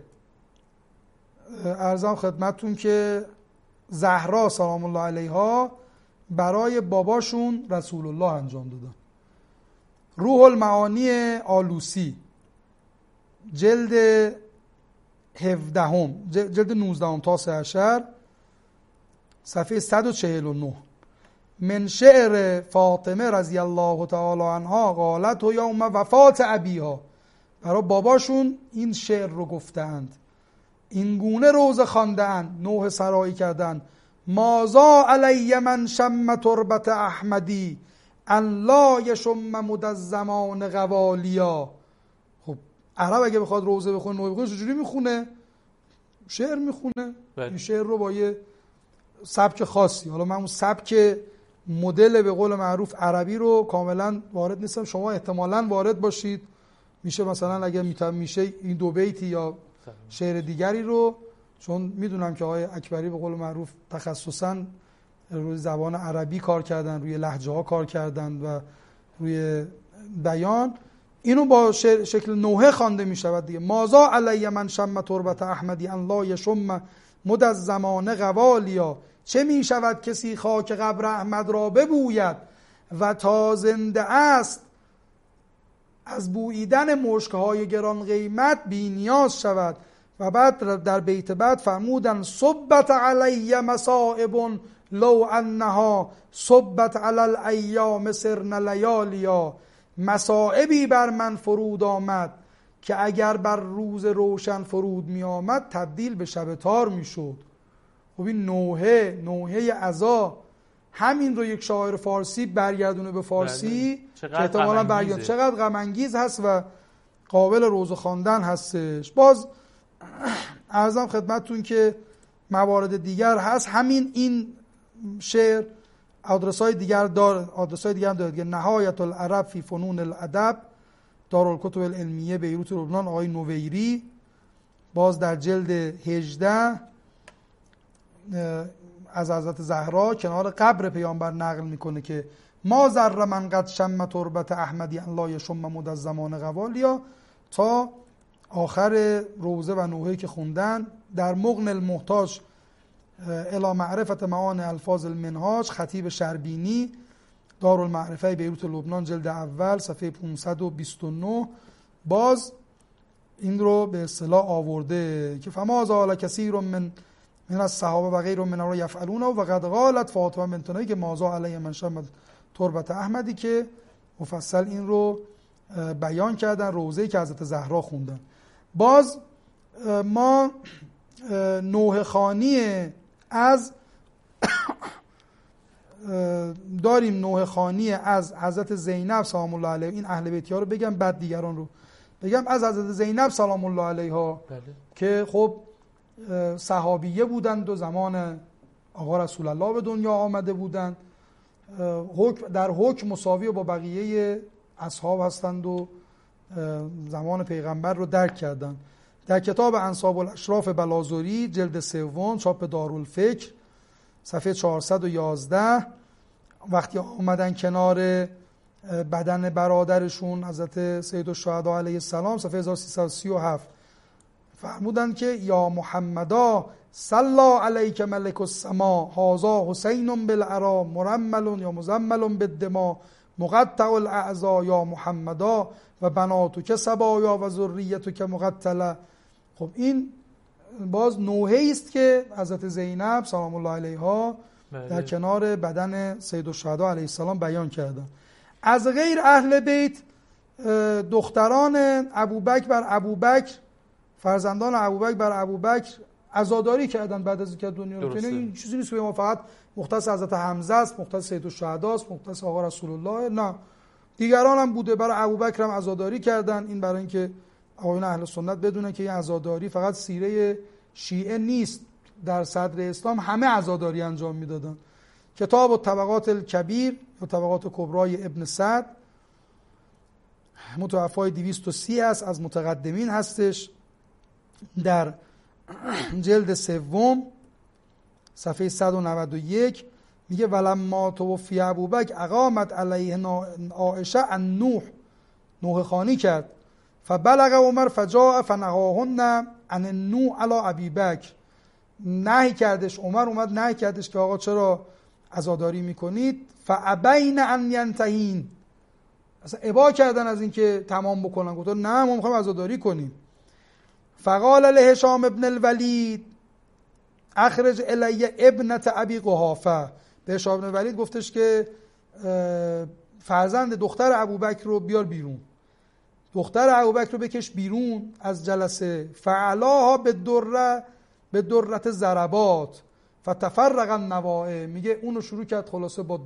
ارزم خدمتون که زهرا سلام الله علیها برای باباشون رسول الله انجام دادن. روح المعانی آلوسی جلد 17 جلد 19 تا 13 صفحه 149 من شعر فاطمه رضی الله تعالی عنها قالت و یوم وفات ابیها، برای باباشون این شعر رو گفتند، این گونه روزه خواندند، نوحه سرایی کردند. مازا علی من شم تربت احمدی ان لا یشم مد الزمان قوالیا. خب عرب اگه بخواد روزه بخونه نوحه بخونه چجوری میخونه؟ شعر میخونه. این شعر رو با یه سبک خاصی، حالا من اون سبک مدل به قول معروف عربی رو کاملا وارد نیستم، شما احتمالاً وارد باشید. میشه مثلا اگه میشه این 2 بیتی یا شعر دیگری رو، چون میدونم که آقای اکبری به قول معروف تخصصاً روی زبان عربی کار کردن، روی لهجه ها کار کردن و روی بیان، اینو با شکل نوحه خوانده میشود دیگه. مازا علی من شم تربت احمدی ان لا یشم مد الزمان قوالیا، چه میشود کسی خاک قبر احمد را ببوید و تا زنده است از بوییدن مشکهای گران قیمت بی نیاز شود. و بعد در بیت بعد فرمودن صبت علی مصائب لو انها صبت علی الایام سرن لیالیا. مصائبی بر من فرود آمد که اگر بر روز روشن فرود می آمد تبدیل به شب تار می شد. خب این نوحه عزا، همین رو یک شاعر فارسی برگردونه به فارسی که احتمالاً برگردونه چقدر غم انگیز هست و قابل روزه خواندن هستش. باز عرضم خدمتتون که موارد دیگر هست. همین این شعر آدرس‌های دیگر داره که نهایت العرب فی فنون الادب، دارالکتب العلمیه بیروت لبنان، آقای نویری. باز در جلد 18 از حضرت زهرا کنار قبر پیامبر نقل میکنه که ما ذر من قد شم تربت احمدی ان لا یشم مد الزمان قوالیا، تا آخر روزه و نوحه که خوندن. در مغن المحتاج الی معرفت معانی الفاظ المنهاج، خطیب شربینی، دارالمعرفه بیروت لبنان، جلد اول، صفحه 529. باز این رو به اصطلاح آورده که فما زال کثیر من الصحابه و غیر من را یفعلونه و قد قالت فاطمه بنت نبی که مازا علی من شم تربت احمدی، که مفصل این رو بیان کردن، روزه‌ای که حضرت زهرا خوندن. باز ما نوحه خوانی از داریم، نوحه خوانی از حضرت زینب سلام الله علیها. این اهل بیت‌ها رو بگم بعد دیگران رو بگم. از حضرت زینب سلام الله علیها که خب صحابیه بودند و زمان آقا رسول الله به دنیا آمده بودند، در حکم مساوی با بقیه اصحاب هستند و زمان پیغمبر رو درک کردند. در کتاب انساب الاشراف بلازوری جلد 3 چاپ دارالفکر صفحه 411 وقتی آمدن کنار بدن برادرشون حضرت سید الشهدا علیه السلام صفحه 1337 فرمودند که یا محمدا صلی علیک ملک السما هذا حسین بالعرا مرمل یا مزمل بالدما مقطع الاعضا یا محمدا و بناتک سبایا و ذریتک مقتله. خب این باز نوحه‌ای است که حضرت زینب سلام الله علیها در کنار بدن سید الشهدا علیه السلام بیان کردن. از غیر اهل بیت دختران ابوبکر بر ابوبکر، فرزندان ابوبکر بر ابوبکر عزاداری کردن بعد از اینکه دنیا رو. این چیزی نیست که ما فقط مختص حضرت حمزه است، مختص سید الشهدا است، مختص آقا رسول الله، نه، دیگران هم بوده. برای ابوبکر هم عزاداری کردن. این برای اینکه آقایون اهل سنت بدونن که این عزاداری فقط سیره شیعه نیست، در صدر اسلام همه عزاداری انجام میدادن. کتاب الطبقات الکبیر و طبقات کبرای ابن سعد متوفای 230 است، از متقدمین هستش. در جلد 3 صفحه 191 میگه ولما توفی ابوبکر اقامت علیه عایشه نوح خوانی کرد فبلغ عمر فجاء فنهاهن عن النوح علی ابی بکر. نهی کردش، عمر اومد نهی کردش که آقا چرا عزاداری میکنید؟ فابین ان ینتهین، اصلا ابا کردن از اینکه تمام بکنن، گفتن نه ما میخوایم عزاداری کنیم. فقال لهشام ابن الولید اخرج الی ابنه ابی قحافه، به هشام ابن الولید گفتش که فرزند دختر ابوبکر رو بیار بیرون، دختر ابوبکر رو بکش بیرون از جلسه. فعلاها به درت ضربات فتفرق النواعی، میگه اونو شروع کرد خلاصه با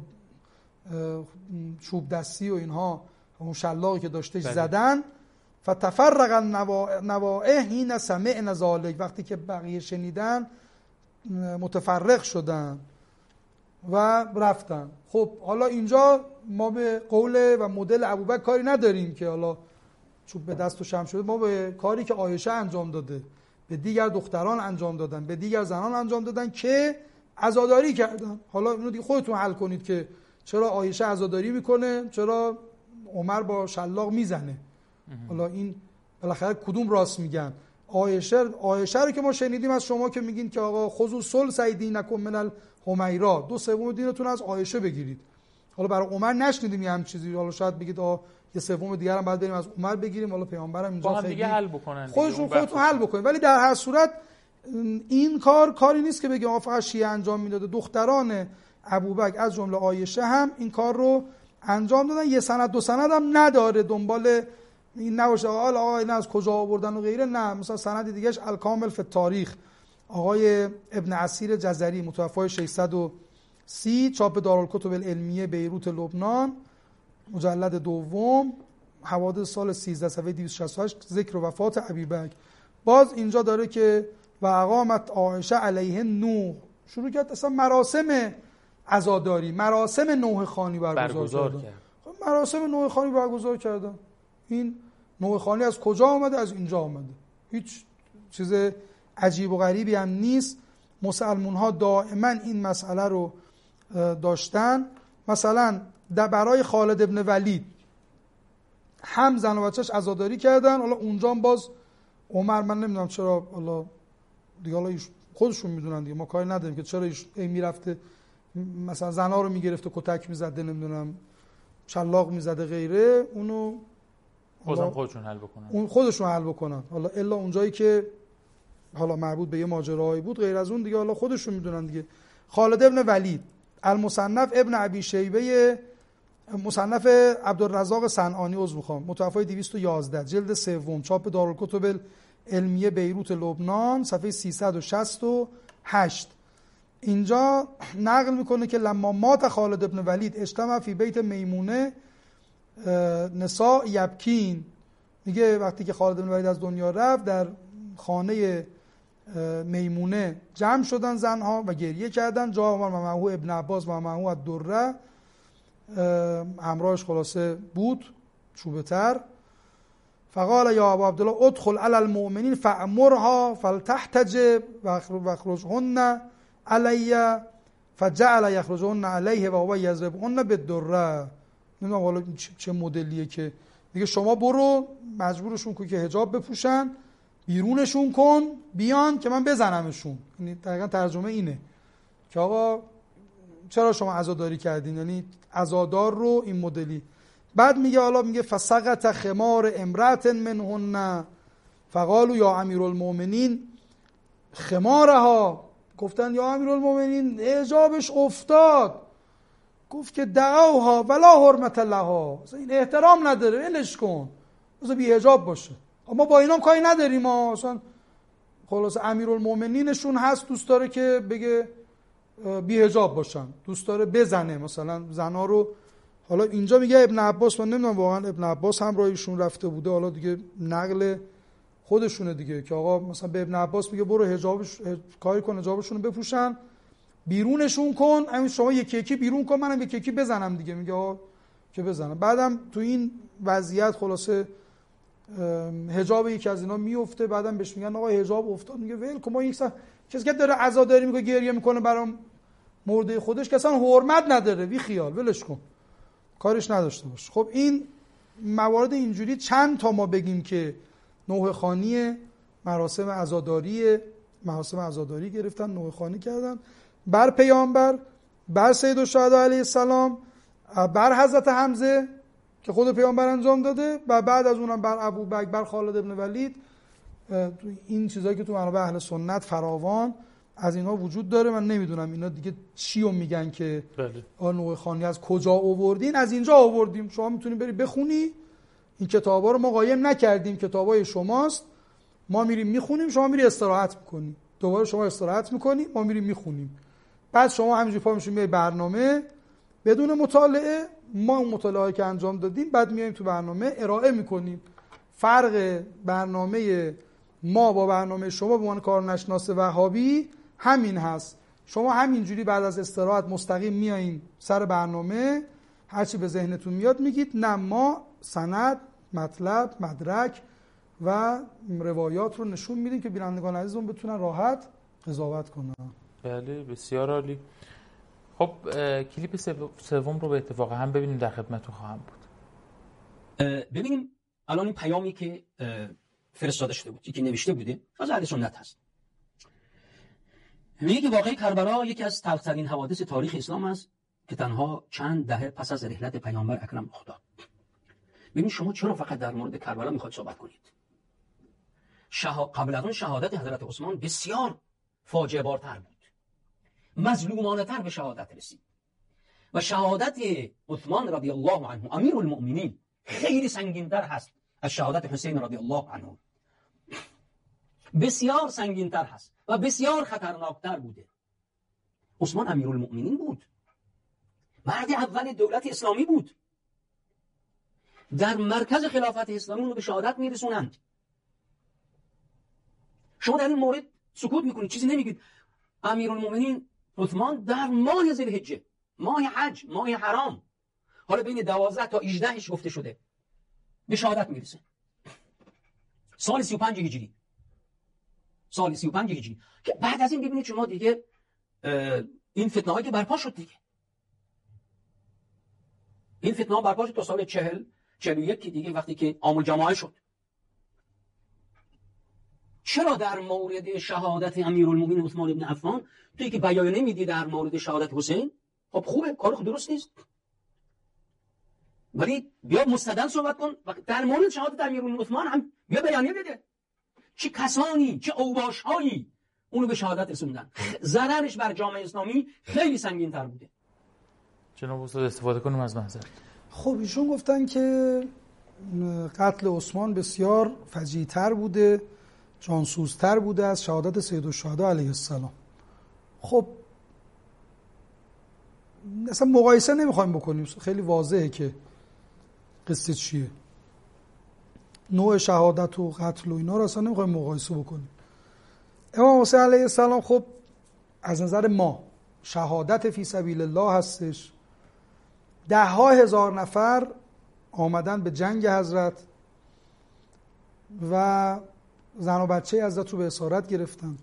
چوب دستی و اینها اون شلاقی که داشتش زدن. فتفرق النواعی حین سمعنا ذلک، وقتی که بقیه شنیدن متفرق شدن و رفتن. خب حالا اینجا ما به قول و مدل ابوبکر کاری نداریم که حالا چوب به دست و شمع شده، ما به کاری که عایشه انجام داده، به دیگر دختران انجام دادن، به دیگر زنان انجام دادن که عزاداری کردن. حالا اینو دیگه خودتون حل کنید که چرا عایشه عزاداری میکنه، چرا عمر با شلاق میزنه. حالا این بالاخره کدوم راست میگن؟ عایشه رو که ما شنیدیم از شما که میگین که آقا خذوا ثلث دینکم من الحمیرا، 2/3 دینتون از عایشه بگیرید. حالا برای عمر نشنیدیم یه هم چیزی، حالا شاید بگید یه سوم دیگه هم بعد بریم از عمر بگیریم. حالا پیامبرم اینجا خیلی دیگه حل بکنن، خودتون حل بکنید. ولی در هر صورت این کاری نیست که بگیم فقط شیعه انجام میداده. دختران ابوبکر از جمله عایشه هم این کار رو انجام دادن. یه سند دو سند هم نداره، دنبال این نباشه آقا این از کجا آوردن و غیره. نه، مثلا سند دیگهش الکامل فی تاریخ آقای ابن اسیر جزری متوفای 630 چاپ دارالکتب العلمیه بیروت لبنان مجلد دوم حوادث سال 13 صفحه 268 ذکر وفات ابیبکر. باز اینجا داره که و اقامت عایشه علیه نوح، شروع کرد اصلا مراسم عزاداری، مراسم نوح خانی برگزار کرد. خب مراسم نوح خانی برگزار کردن. این نوح خانی از کجا آمده؟ از اینجا آمده. هیچ چیز عجیب و غریبی هم نیست. مسلمون ها دائما این مسئله رو داشتن. مثلا برای خالد ابن ولید هم زن و بچه‌اش عزاداری کردن. حالا اونجا هم باز عمر، من نمیدونم چرا، حالا دیگه حالا خودشون میدونن دیگه، ما کاری نداریم که چرا این میرفته مثلا زنا رو میگرفته کتک میزده، نمیدونم شلاق میزده غیره، اونو خودشون حل بکنن، اون خودشون حل بکنن. حالا الا اونجایی که حالا مربوط به یه ماجراهایی بود، غیر از اون دیگه حالا خودشون میدونن دیگه. خالد ابن ولید المصنف ابن ابی شیبه مصنف عبدالرزاق صنعانی عضو میخوام متوفای 211 جلد سوم چاپ دارالکتب علمیه بیروت لبنان صفحه 368 اینجا نقل میکنه که لما مات خالد ابن ولید اجتمع فی بیت میمونه نساء یبکین. میگه وقتی که خالد ابن ولید از دنیا رفت در خانه میمونه جمع شدن زنها و گریه کردن. جا عمر معهو ابن عباس و معهو الدره همراهش خلاصه بود چوبه تر. فقال یا ابو عبدالله ادخل علی المؤمنین فامرها فلتحتجب واخرجهن علی فجعل یخرجهن علیه و هو یضربهن بالدره. نمیدونم حالا چه مدلیه که میگه شما برو مجبورشون کن که حجاب بپوشن، بیرونشون کن بیان که من بزنمشون. یعنی دقیقاً ترجمه اینه که آقا چرا شما عزاداری کردین، یعنی عزادار رو این مدلی. بعد میگه حالا میگه فسقط خمار امرأة منهن فقالوا یا امیرالمؤمنین خمارها، گفتن یا امیرالمؤمنین حجابش افتاد. گفت که دعوها ولا حرمت لها، این احترام نداره ولش کن، مثلا بی حجاب باشه. ما با اینا کاری نداریم، ما اصلا خلاص امیرالمؤمنینشون هست دوست داره که بگه بی حجاب باشن، دوست داره بزنه مثلا زنا رو. حالا اینجا میگه ابن عباس، من نمیدونم واقعا ابن عباس همراهیشون رفته بوده، حالا دیگه نقل خودشونه دیگه، که آقا مثلا به ابن عباس میگه برو حجابش کاری کن حجابشون رو بپوشن بیرونشون کن، همین شما یکی یکی بیرون کن منم یکی یکی بزنم دیگه. میگه آقا که بزنم. بعدم تو این وضعیت خلاصه حجاب یکی از اینا میفته، بعدم بهش میگن آقا حجاب افتاد، میگه ول کن، ما یک کسی که داره عزاداری میکنه گریه میکنه برام مرده خودش که اصلا حرمت نداره، بی خیال ولش کن، کارش نداشته باش. خب این موارد اینجوری چند تا ما بگیم که نوح خانی مراسم عزاداری گرفتن، نوح خانی کردن بر پیامبر، بر سید الشهدا علیه السلام، بر حضرت حمزه که خود پیامبر انجام داده و بعد از اونم بر ابوبکر، بر خالد ابن ولید. این چیزایی که تو منابع اهل سنت فراوان از اینا وجود داره. من نمیدونم اینا دیگه چیو میگن که نوح خانی از کجا آوردین، از اینجا آوردیم. شما میتونی بری بخونی، این کتابا رو ما قایم نکردیم، کتابای شماست، ما میریم میخونیم، شما میری استراحت میکنی، دوباره شما استراحت میکنی، ما میریم میخونیم، بعد شما همینجوری پا میشین میای برنامه بدون مطالعه. ما اون مطالعاتی که انجام دادیم بعد میایم تو برنامه ارائه میکنیم. فرق برنامه ما با برنامه شما به عنوان کارنشناس وهابی همین هست. شما همینجوری بعد از استراحت مستقیم میایین سر برنامه، هرچی به ذهنتون میاد میگید. نه، ما سند، مطلب، مدرک و روایات رو نشون میدیم که بینندگان عزیزمون بتونن راحت قضاوت کنن. بله بسیار عالی. خب کلیپ سوم رو به اتفاق هم ببینیم، در خدمتتون خواهم بود. ببینیم الان این پیامی که فرستاده شده بود، که نوشته بوده از اهل سنت هست. میگه که واقعه کربلا یکی از تلخترین حوادث تاریخ اسلام است که تنها چند دهه پس از رحلت پیامبر اکرم خدا. ببین شما چرا فقط در مورد کربلا میخواید صحبت کنید؟ قبل از اون شهادت حضرت عثمان بسیار فاجعه بارتر بود، مظلومانه تر به شهادت رسید و شهادت عثمان رضی الله عنه امیر المؤمنین خیلی سنگین‌تر هست از شهادت حسین رضی الله عنه، بسیار سنگین‌تر هست و بسیار خطرناکتر بوده. عثمان امیر المؤمنین بود، مرد اول دولت اسلامی بود، در مرکز خلافت اسلامی رو به شهادت میرسونند. شما در این مورد سکوت میکنید، چیزی نمیگید. امیرالمومنین عثمان در ماه ذوالحجه، ماه حج، ماه حرام، حالا بین 12 تا 18 گفته شده، به شهادت میرسه. سال 35 هجری، سال 35 هجری که بعد از این ببینید شما دیگه این فتنه هایی که برپا شد دیگه، این فتنه ها برپا شد تا سال 41 که دیگه وقتی که عام الجماعه شد. چرا در مورد شهادت امیرالمومنین عثمان بن عفان تویی که بیانیه میدی در مورد شهادت حسین؟ خب خوبه، کار خود درست نیست، ولی بیا مستدل صحبت کن و در مورد شهادت امیرالمومنین عثمان هم بیا بیانیه بده. چه کسانی، چه اوباش‌هایی اونو به شهادت رسوندن، ضررش بر جامعه اسلامی خیلی سنگین‌تر بوده. جناب استاد استفاده کنیم از محضر. خب ایشون گفتن که قتل عثمان بسیار فجیع‌تر بوده، جانسوزتر بوده از شهادت سید الشهدا علیه السلام. خب اصلا مقایسه نمیخوایم بکنیم، خیلی واضحه که قصه چیه، نوع شهادت و قتل و اینا رو اصلا نمیخوایم مقایسه بکنیم. امام حسین علیه السلام خب از نظر ما شهادت فی سبیل الله هستش. 10,000 نفر آمدن به جنگ حضرت و زن و بچه حضرت رو به اسارت گرفتن.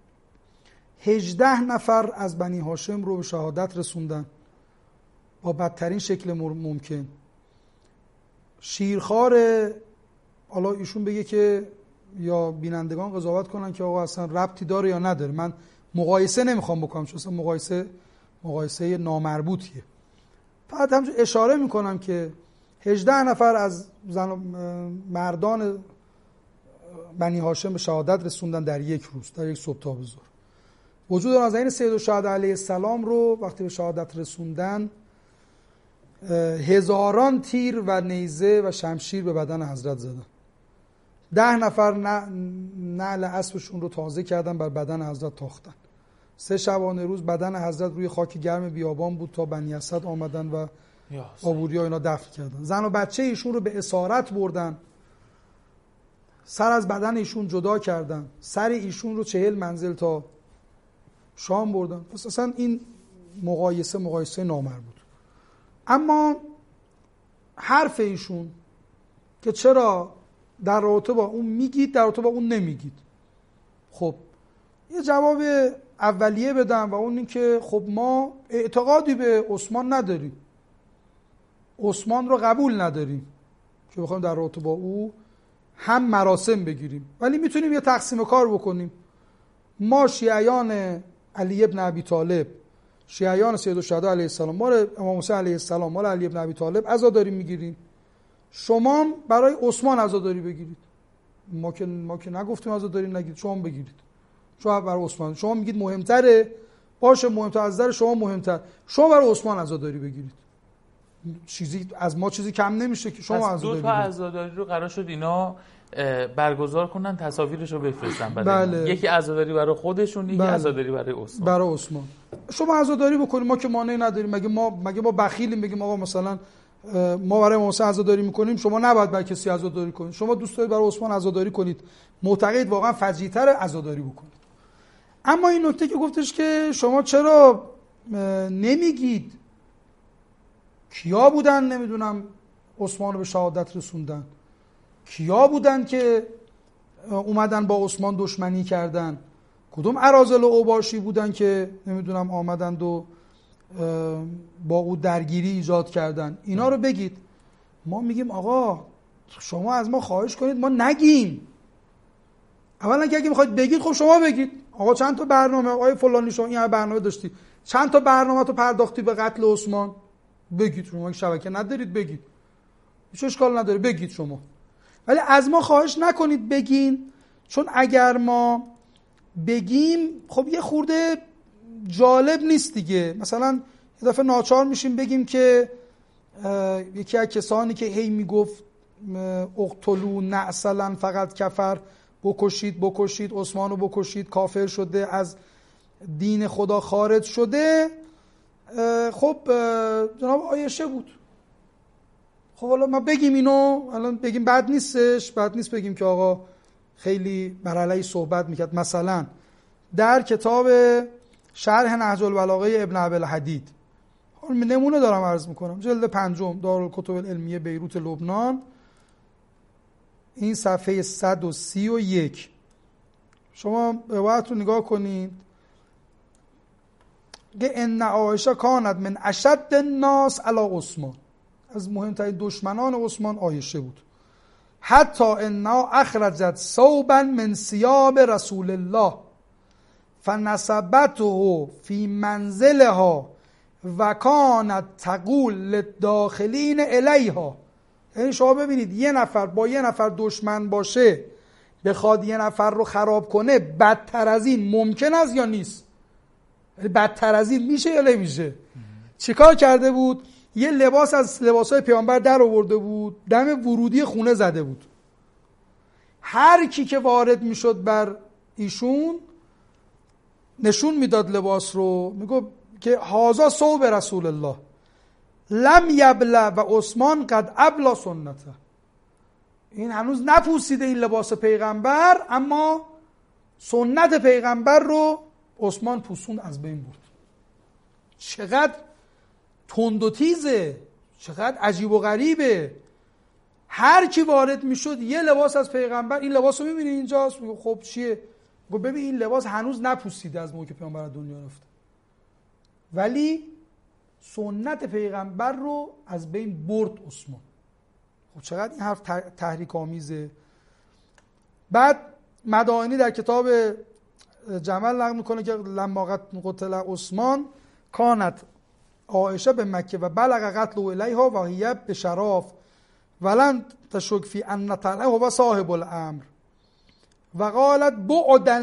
18 نفر از بنی هاشم رو به شهادت رسوندن با بدترین شکل ممکن. شیرخوار، حالا ایشون بگه که یا بینندگان قضاوت کنن که آقا اصلا ربطی داره یا نداره، من مقایسه نمیخوام بکنم چون اصلا مقایسه نامربوطیه. فقط همچون اشاره میکنم که 18 نفر از مردان بنی هاشم به شهادت رسوندن در یک روز، در یک صبح تا به ظهر. وجود نازنین سید الشهدا علیه السلام رو وقتی به شهادت رسوندن، هزاران تیر و نیزه و شمشیر به بدن حضرت زدن. 10 نفر نعل اسبشون رو تازه کردن، بر بدن حضرت تاختن. 3 شبانه روز بدن حضرت روی خاک گرم بیابان بود تا بنی اسد آمدن و آبوریا اینا دفن کردن. زن و بچه ایشون رو به اسارت بردن، سر از بدن ایشون جدا کردن، سر ایشون رو 40 منزل تا شام بردن. پس اصلا این مقایسه نامربوط. اما حرف ایشون که چرا در رابطه با اون میگید، در رابطه با اون نمیگید، خب یه جواب اولیه بدم و اون این که خب ما اعتقادی به عثمان نداریم، عثمان رو قبول نداریم که بخوایم در رابطه با او هم مراسم بگیریم، ولی میتونیم یه تقسیم کار بکنیم. ما شیعیان علی ابن ابی طالب، شیعیان سید الشهدا علیه السلام، مال امام حسین علیه السلام، مال علی ابن ابی طالب عزاداری میگیریم، شما برای عثمان عزاداری بگیرید. ما که نگفتیم عزاداری نگیرید، شما بگیرید. شما برای عثمان، شما میگید مهمتره، باشه مهمتر، از نظر شما مهمتر، شما برای عثمان عزاداری بگیرید. چیزی از ما چیزی کم نمیشه که شما عزاداری بگیرید. 2 تا عزاداری رو قرار شد اینا برگزار کنن، تصاویرش رو بفرستن. بله. یکی عزاداری برای خودشون، یکی عزاداری برای عثمان. برای عثمان شما عزاداری بکنید، ما که مانعی نداریم. مگه ما بخیلیم بگیم آقا مثلا ما برای محسن عزاداری میکنیم، شما نباید برای کسی عزاداری کنید. شما دوست دارید برای عثمان عزاداری کنید، معتقد واقعا فجیع‌تر عزاداری بکنید. اما این نکته که گفتش که شما چرا نمیگید کیا بودن نمیدونم عثمان رو به شهادت رسوندن، کیا بودن که اومدن با عثمان دشمنی کردن، کدوم اراذل و اوباشی بودن که نمیدونم آمدند و با او درگیری ایجاد کردن، اینا رو بگید. ما میگیم آقا شما از ما خواهش کنید ما نگیم. اولا که اگه میخواید بگید خب شما بگید آقا چند تا برنامه آقای فلانی شما این برنامه داشتی، چند تا برنامه تو پرداختی به قتل عثمان، بگید. شما شبکه ندارید بگید، هیچ اشکال نداره بگید شما، ولی از ما خواهش نکنید بگین، چون اگر ما بگیم خب یه خورده جالب نیست دیگه. مثلا یه دفعه ناچار میشیم بگیم که یکی از کسانی که هی میگفت اقتلوا نعسلا فقط کفر، بکشید عثمانو بکشید، کافر شده، از دین خدا خارج شده، خب جناب عایشه بود. خب حالا ما بگیم اینو الان بگیم بد نیستش، بد نیست بگیم که آقا خیلی بر علیه صحبت میکرد. مثلا در کتاب شرح نهج البلاغه ابن ابی‌الحدید، نمونه دارم عرض میکنم، جلد 5 دارالکتب العلمیه بیروت لبنان، این صفحه 131 شما روایت رو نگاه کنید که ان عایشه کانت من اشد الناس علی عثمان، از مهمترین دشمنان عثمان عایشه بود. حتی انا اخرجت ثوبا من ثياب رسول الله فنصبته فی منزلها و کانت تقول للداخلین الیها. یعنی شما ببینید یه نفر با یه نفر دشمن باشه بخواد یه نفر رو خراب کنه، بدتر از این ممکن است یا نیست؟ بدتر از این میشه یا نمیشه؟ چیکار کرده بود؟ یه لباس از لباسای پیامبر در آورده بود، دم ورودی خونه زده بود. هر کی که وارد میشد بر ایشون نشون میداد لباس رو، میگه که هازا ثوب رسول الله لم یبلع و عثمان قد ابلع سنته، این هنوز نپوسیده این لباس پیغمبر، اما سنت پیغمبر رو عثمان پوسون از بین برد. چقدر تند و تیزه، چقدر عجیب و غریبه. هر کی وارد میشد یه لباس از پیغمبر، این لباس رو میبینی اینجاست، خب چیه؟ ببین این لباس هنوز نپوسیده از موقع که پیغمبر از دنیا رفته، ولی سنت پیغمبر رو از بین برد عثمان. خب چقدر این حرف تحریک آمیزه. بعد مدائنی در کتاب جمل نقل میکنه که لما قتل عثمان کانت عایشه به مکه و بلغ قتل الیها و هی بشراف ولن تشک فی ان طلعه و صاحب الامر و قالت بعدا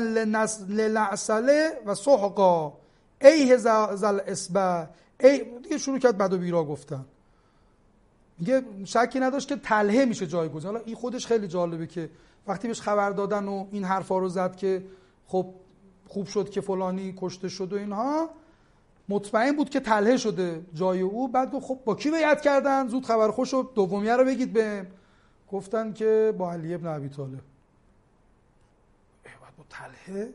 لنعسله و سحقا ایه زل اسبع. دیگه شروع کرد بد و بیرا گفتن. میگه شکی نداشت که طلحه میشه جایگزین. حالا این خودش خیلی جالبه که وقتی بهش خبر دادن و این حرفا رو زد که خب خوب شد که فلانی کشته شد و اینها، مطمئن بود که طلحه شده جای او. بعد گفت خب با کی بیعت کردن؟ زود خبر خوش و دومیه رو بگید بهم. گفتن که با علی ابن ابی طالب. بعد با طلحه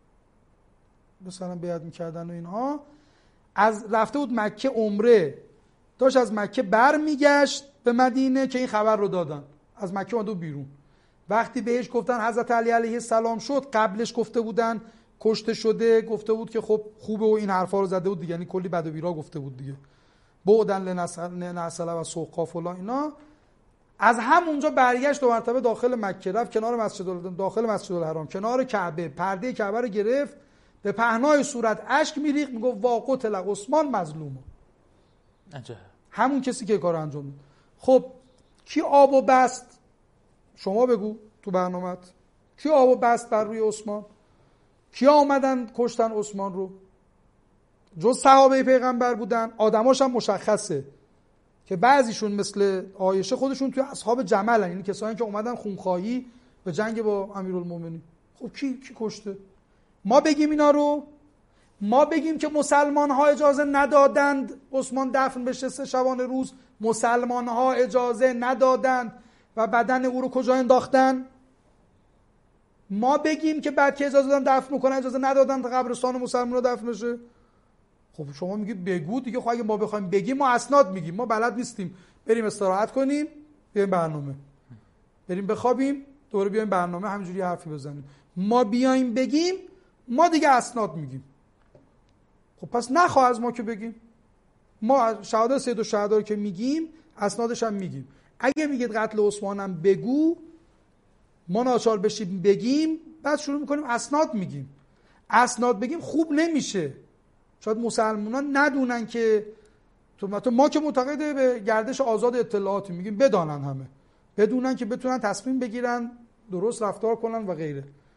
مثلا بیعت میکردن و اینها. از رفته بود مکه عمره، داشت از مکه بر میگشت به مدینه که این خبر رو دادن. از مکه اومد بیرون. وقتی بهش گفتن حضرت علی علیه السلام شد، قبلش گفته بودن کشته شده، گفته بود که خب خوبه و این حرفا رو زده بود دیگه، یعنی کلی بد و بیرا گفته بود دیگه، بعدن لنعسله و سوقا فلان اینا. از همونجا برگشت دو مرتبه داخل مکه، رفت کنار داخل مسجد الحرام، کنار کعبه، پرده کعبه رو گرفت، به پهنای صورت اشک میریخت، میگفت وا قتل عثمان مظلوم. همون کسی که کارو انجام داد. خب کی آب و بست؟ شما بگو تو برنامه‌ت کی آب و بست بر روی عثمان؟ کی آمدن کشتن عثمان رو؟ جز صحابه پیغمبر بودن. آدماش هم مشخصه که بعضیشون مثل عایشه خودشون توی اصحاب جمل، یعنی کسایی که اومدن خونخواهی به جنگ با امیرالمومنین. خب کی کشته؟ ما بگیم اینا رو؟ ما بگیم که مسلمان ها اجازه ندادند عثمان دفن بشه 3 شبانه روز، مسلمان ها اجازه ندادند و بدن او رو کجا انداختن؟ ما بگیم که بعد که اجازه دادن دفن میکنن اجازه ندادن تا قبرستان مسلمان رو دفن بشه؟ خب شما میگید بگو دیگه. خب اگه ما بخوایم بگیم ما اسناد میگیم، ما بلد نیستیم. بریم استراحت کنیم بیایم برنامه، بریم بخوابیم دوره بیایم برنامه، همینجوری حرفی بزنیم. ما بیایم بگیم ما دیگه اسناد میگیم. خب پس نخواه از ما که بگیم. ما شهادت سید الشهدا که میگیم اسنادش هم میگیم. اگه میگید قتل عثمان هم بگو، ما ناچار بشیم بگیم، بعد شروع میکنیم اسناد میگیم. اسناد بگیم خوب نمیشه. شاید مسلمانان ندونن که ما که معتقد به گردش آزاد اطلاعاتی میگیم بدانن، همه بدونن که بتونن تصمیم بگیرن، درست رفتار کنن و غیره.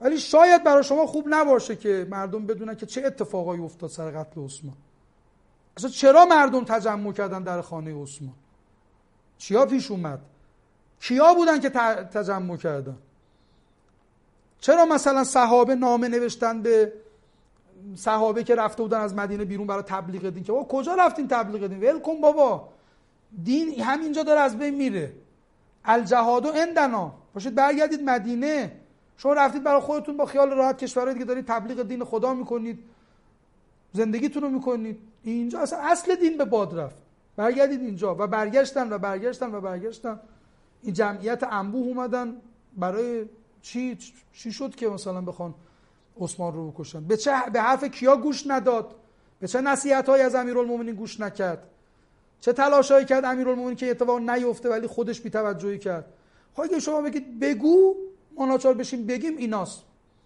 ولی شاید برای شما خوب نباشه که مردم بدونن که چه اتفاقایی افتاد سر قتل عثمان. اصلا چرا مردم تجمع کردن در خانه عثمان؟ چیا پیش اومد؟ کیا بودن که تجمع کردن؟ چرا مثلا صحابه نامه نوشتن به صحابه که رفته بودن از مدینه بیرون برای تبلیغ دین که بابا کجا رفتین تبلیغ دین؟ ول کن بابا، دین همینجا داره از بین میره. الجهاد و عندنا، باشید برگردید مدینه. شما رفتید برای خودتون با خیال راحت کشورهای دیگه دارید تبلیغ دین خدا میکنید، زندگیتون رو میکنید. اینجا اصل دین به باد رفت. برگردید اینجا. و برگشتن. این جمعیت انبوه اومدن برای چی شد که مثلا بخوان عثمان رو بکشن؟ به حرف کیا گوش نداد؟ به چه نصیحت‌هایی از امیرالمومنین گوش نکرد؟ چه تلاشایی کرد امیرالمومنین که اتفاق نیفته ولی خودش بی‌توجهی کرد؟ خب اگه شما بگید بگو ما ناچار بشیم بگیم ایناست.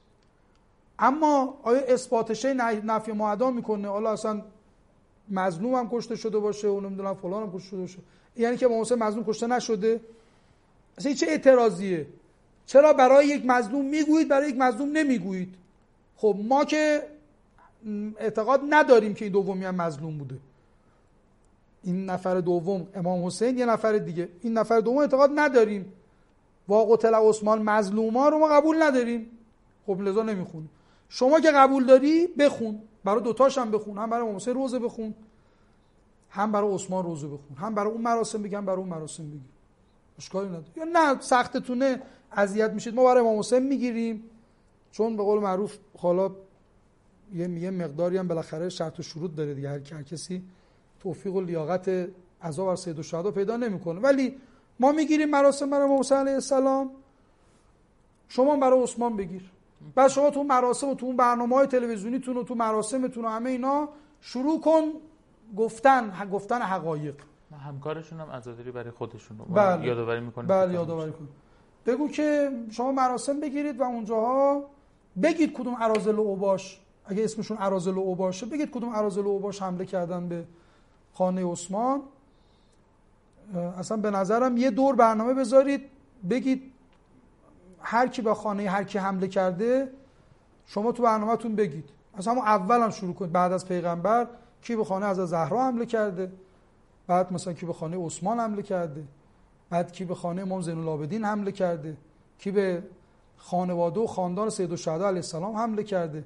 اما آیا اثباتشه نفی معدا میکنه؟ حالا اصلا مظلوم هم کشته شده باشه و نمیدونم فلان هم کشته شده باشه، یعنی که امام حسین مظلوم کشته نشده؟ اصلا چه اعتراضیه؟ چرا برای یک مظلوم میگویید برای یک مظلوم نمیگویید؟ خب ما که اعتقاد نداریم که این دومی هم مظلوم بوده. این نفر دوم امام حسین، یه نفر دیگه، این نفر دوم اعتقاد نداریم. واقتل عثمان مظلوما رو ما قبول نداریم. خب لذا نمیخونیم. شما که قبول داری بخون، برای دوتاش هم بخون، هم برای امام حسین روزه بخون، هم برای عثمان روزه بخون، هم برای اون مراسم بگم برای اون مراسم بگی، اشکالی نداره. یا نه سختتونه اذیت میشید ما برای امام حسین میگیریم، چون به قول معروف حالا یه مقداری هم بالاخره شرط و شروط داره دیگه، هر کسی توفیق و لیاقت عزا بر سید الشهدا پیدا نمیکنه، ولی ما میگیریم مراسم برای امام حسین علیه السلام، شما برای عثمان بگیر. بعد شما تو مراسم و تو اون برنامه‌های تلویزیونیتون و تو مراسمتون و همه اینا شروع کن گفتن حقایق. همکارشون هم عزاداری برای خودشون بله. یادآوری میکنه. بله یادآوری کن. بگو که شما مراسم بگیرید و اونجاها بگید کدوم اراذل و اوباش، اگه اسمشون اراذل و اوباشه بگید کدوم اراذل و اوباش حمله کردن به خانه عثمان. اصلا به نظرم یه دور برنامه بذارید، بگید هر کی به خانه هر کی حمله کرده شما تو برنامه‌تون بگید. اصلا همون اول هم شروع کنید، بعد از پیغمبر کی به خانه از زهرا حمله کرده، بعد مثلا کی به خانه عثمان حمله کرده، بعد کی به خانه امام زین العابدین حمله کرده، کی به خانواده و خاندان سید الشهدا علیه السلام حمله کرده،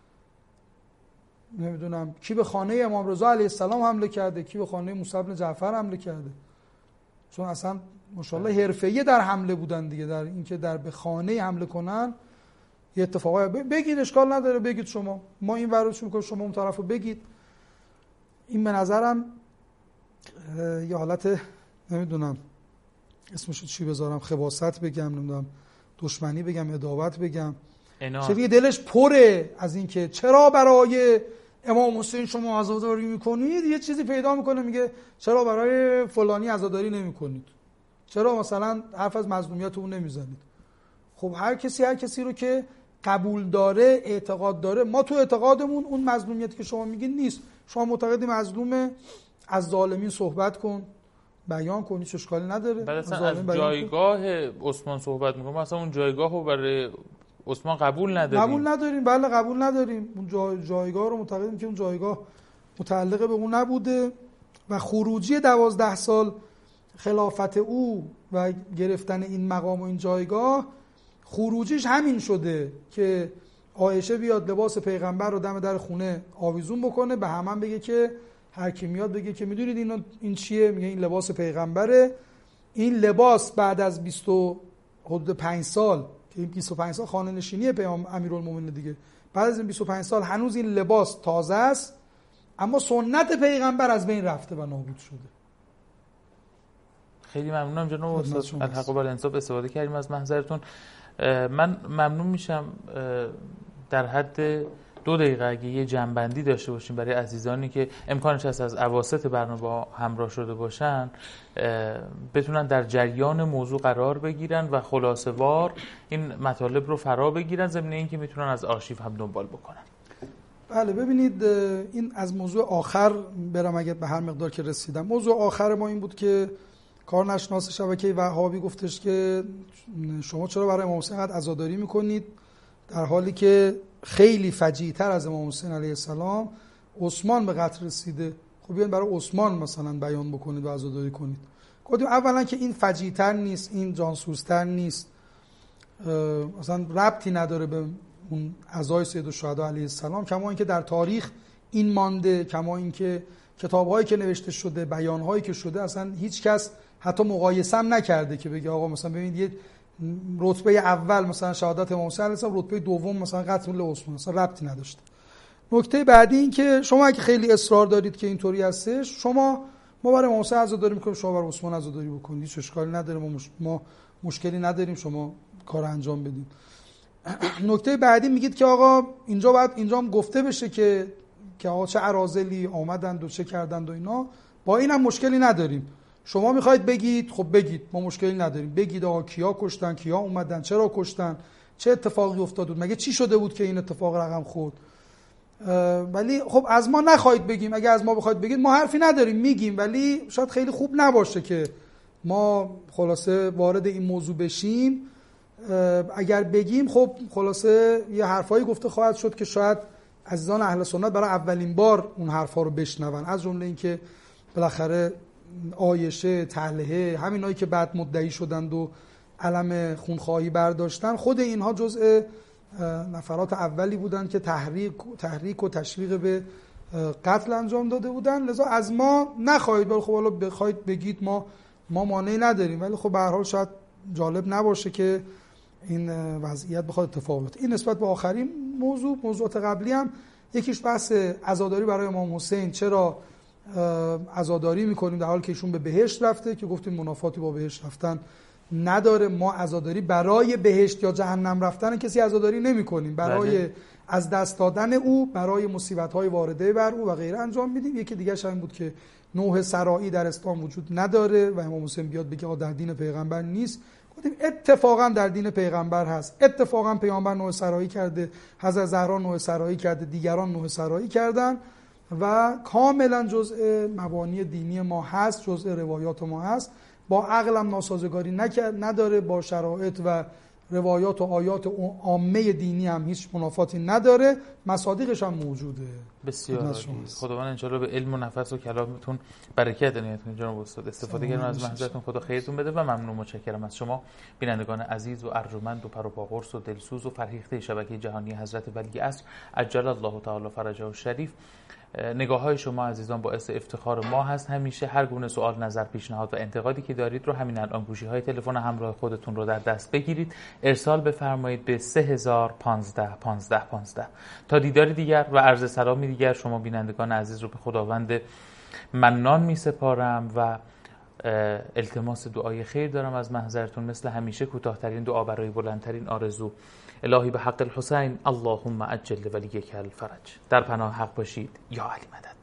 نمیدونم کی به خانه امام رضا علیه السلام حمله کرده، کی به خانه موسی بن جعفر حمله کرده. چون اصلا ماشاءالله حرفه‌ای در حمله بودن دیگه، در اینکه در به خانه حمله کنن یه اتفاقی بگید، اشکال نداره بگید. شما ما این ورش میکنیم شما اون طرفو بگید. این به نظرم یه حالت نمیدونم اسمشو چی بذارم، خباثت بگم، نمیدونم دشمنی بگم، عداوت بگم، چون دلش پره از اینکه چرا برای امام حسین شما عزاداری میکنید، یه چیزی پیدا میکنه میگه چرا برای فلانی عزاداری نمیکنید، چرا مثلا حرف از مظلومیت اون نمیزنید. خب هر کسی رو که قبول داره، اعتقاد داره، ما تو اعتقادمون اون مظلومیتی که شما میگین نیست. شما معتقدی مظلومه، از ظالمین صحبت کن، بیان کن، هیچ اشکالی نداره. بعد اصلا از جایگاه عثمان صحبت میکنم، اصلا اون جایگاهو برای عثمان قبول نداریم. بله قبول نداریم. اون جایگاه رو معتقدیم که اون جایگاه متعلق به اون نبوده و خروجی 12 سال خلافت او و گرفتن این مقام و این جایگاه، خروجیش همین شده که عایشه بیاد لباس پیغمبر رو دم در خونه آویزون بکنه، به همون بگه که هر کی میاد بگه که میدونید این چیه؟ میگه این لباس پیغمبره. این لباس بعد از حدود 5 سال که این 25 سال خانه نشینی پیام امیرالمومنین دیگه، بعد از این 25 سال هنوز این لباس تازه است، اما سنت پیغمبر از بین رفته و نابود شده. خیلی ممنونم جناب استاد، الحق و الانصاف استفاده کردیم از محضرتون. من ممنون میشم در حد 2 دقیقه اگه یه جنبندی داشته باشیم برای عزیزانی که امکانش هست از اواسط برنامه همراه شده باشن، بتونن در جریان موضوع قرار بگیرن و خلاصه وار این مطالب رو فرا بگیرن، ضمن اینکه میتونن از آرشیو هم دنبال بکنن. بله ببینید، این از موضوع آخر برم اگه به هر مقدار که رسیدم. موضوع آخر ما این بود که کارنشناس شبکه وهابی گفتش که شما چرا برای امام حسین عزاداری میکنید در حالی که خیلی فجیع‌تر از امام حسین علیه السلام عثمان به قتل رسیده. خب بیاین برای عثمان مثلا بیان بکنید و عزاداری کنید. گفتیم اولا که این فجیع‌تر نیست، این جانسوزتر نیست، مثلا ربطی نداره به اون عزای سید الشهدا علیه السلام، کما اینکه در تاریخ این مانده، کما اینکه کتاب‌هایی که نوشته شده، بیان‌هایی که شده، اصلا هیچ کس حتی مقایسه هم نکرده که بگه آقا مثلا ببینید یه رتبه اول مثلا شهادت امام حسین علیه السلام، رتبه دوم مثلا قتل عثمان، اصلا ربطی نداشته. نکته بعدی این که شما اگه خیلی اصرار دارید که اینطوری هستش، ما برای امام حسین عزاداری می‌کنیم، شما برای عثمان عزاداری بکنید، هیچ اشکالی نداره، ما مشکلی نداریم شما کار انجام بدید. نکته بعدی میگید که آقا اینجا باید اینجا هم گفته بشه که آقا چه اراذلی آمدند و چه کردند و اینا، با اینم مشکلی نداریم. شما میخواید بگید، خب بگید، ما مشکلی نداریم، بگید آقا کیا کشتن، کیا اومدن، چرا کشتن، چه اتفاقی افتاد بود، مگه چی شده بود که این اتفاق رقم خورد. ولی خب از ما نخواهید بگیم، اگه از ما بخواید بگید ما حرفی نداریم، میگیم، ولی شاید خیلی خوب نباشه که ما خلاصه وارد این موضوع بشیم. اگر بگیم خب خلاصه یه حرفایی گفته خواهد شد که شاید عزیزان اهل سنت برای اولین بار اون حرفا رو بشنون، از جمله این که بالاخره عایشه، طلحه، همینایی که بعد مدعی شدند و علم خونخواهی برداشتن، خود اینها جزء نفرات اولی بودند که تحریک و تشویق به قتل انجام داده بودند. لذا از ما نخواهید، ولی خب حالا بخواید بگید ما مانعی نداریم، ولی خب به هر حال شاید جالب نباشه که این وضعیت بخواد اتفاق بیفته. این نسبت به آخرین موضوعات قبلی هم یکیش بحث عزاداری برای امام حسین، چرا عزاداری میکنیم در حالی که ایشون به بهشت رفته، که گفتیم منافاتی با بهشت رفتن نداره. ما عزاداری برای بهشت یا جهنم رفتن کسی عزاداری نمیکنیم، برای از دست دادن او، برای مصیبت‌های وارده بر او و غیره انجام میدیم. یکی دیگه همین بود که نوح سرایی در اسلام وجود نداره و امام حسین بیاد بگه در دین پیغمبر نیست. گفتیم اتفاقا در دین پیغمبر هست، اتفاقا پیامبر نوح سرایی کرده، حضرت زهرا نوح سرایی کرده، دیگران نوح سرایی کردن و کاملا جزء مبانی دینی ما هست، جزء روایات ما هست، با عقلم ناسازگاری نداره، با شرایط و روایات و آیات عامه دینی هم هیچ منافاتی نداره، مصادیقش هم موجوده. بسیار عالی. خداوند انشالله به علم و نفس و کلامتون برکت عنایتون جناب استاد. استفاده کردن از محضرتون، خدا خیرتون بده و ممنون متشکرم از شما بینندگان عزیز و ارجمند و پروپاقرص و دلسوز و فرهیخته شبکه جهانی حضرت ولی عصر عجل الله تعالی فرجه الشریف. نگاه‌های شما عزیزان باعث افتخار ما هست. همیشه هر گونه سوال، نظر، پیشنهاد و انتقادی که دارید رو همین الان گوشی‌های تلفن همراه خودتون رو در دست بگیرید، ارسال بفرمایید به 3015 15 15. تا دیداری دیگر و عرض سلامی دیگر شما بینندگان عزیز رو به خداوند منان می‌سپارم و التماس دعای خیر دارم از محضرتون. مثل همیشه کوتاه‌ترین دعا برای بلندترین آرزو: الهی به حق الحسین اللهم عجل ولیک الفرج. در پناه حق باشید. یا علی مدد.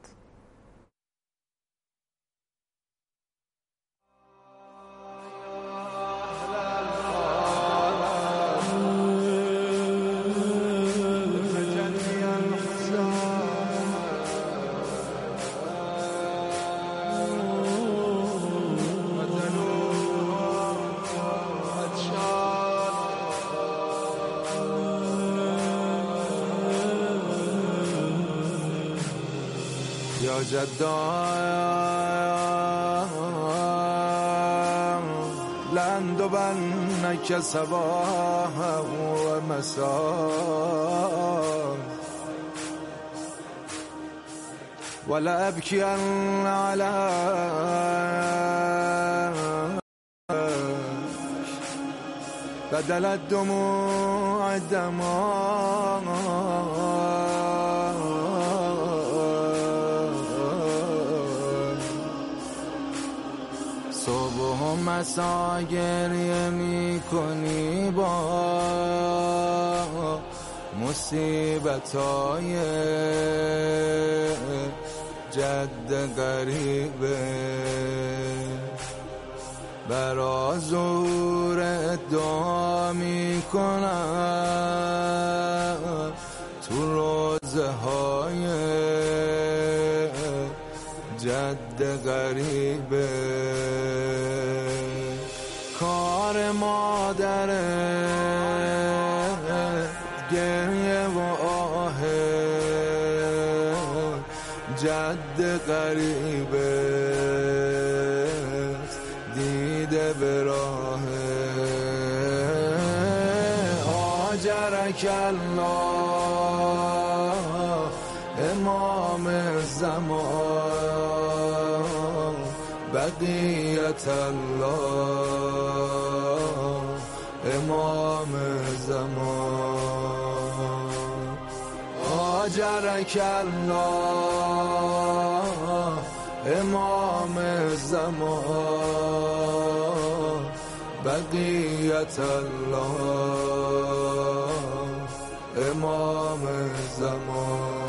لن دبنك صباحا ومساء ولا أبكي على بدل الدموع دماء مسا گریه می کنی با مصیبت‌های جد غریبه، برا ظهور دعا می کنم تو روزه های جد غریبه. کار مادره جد غریب دیده به راه آجرک الله امام زمان بقیت الله امام زمان آجرک الله امام زمان بقیت الله امام زمان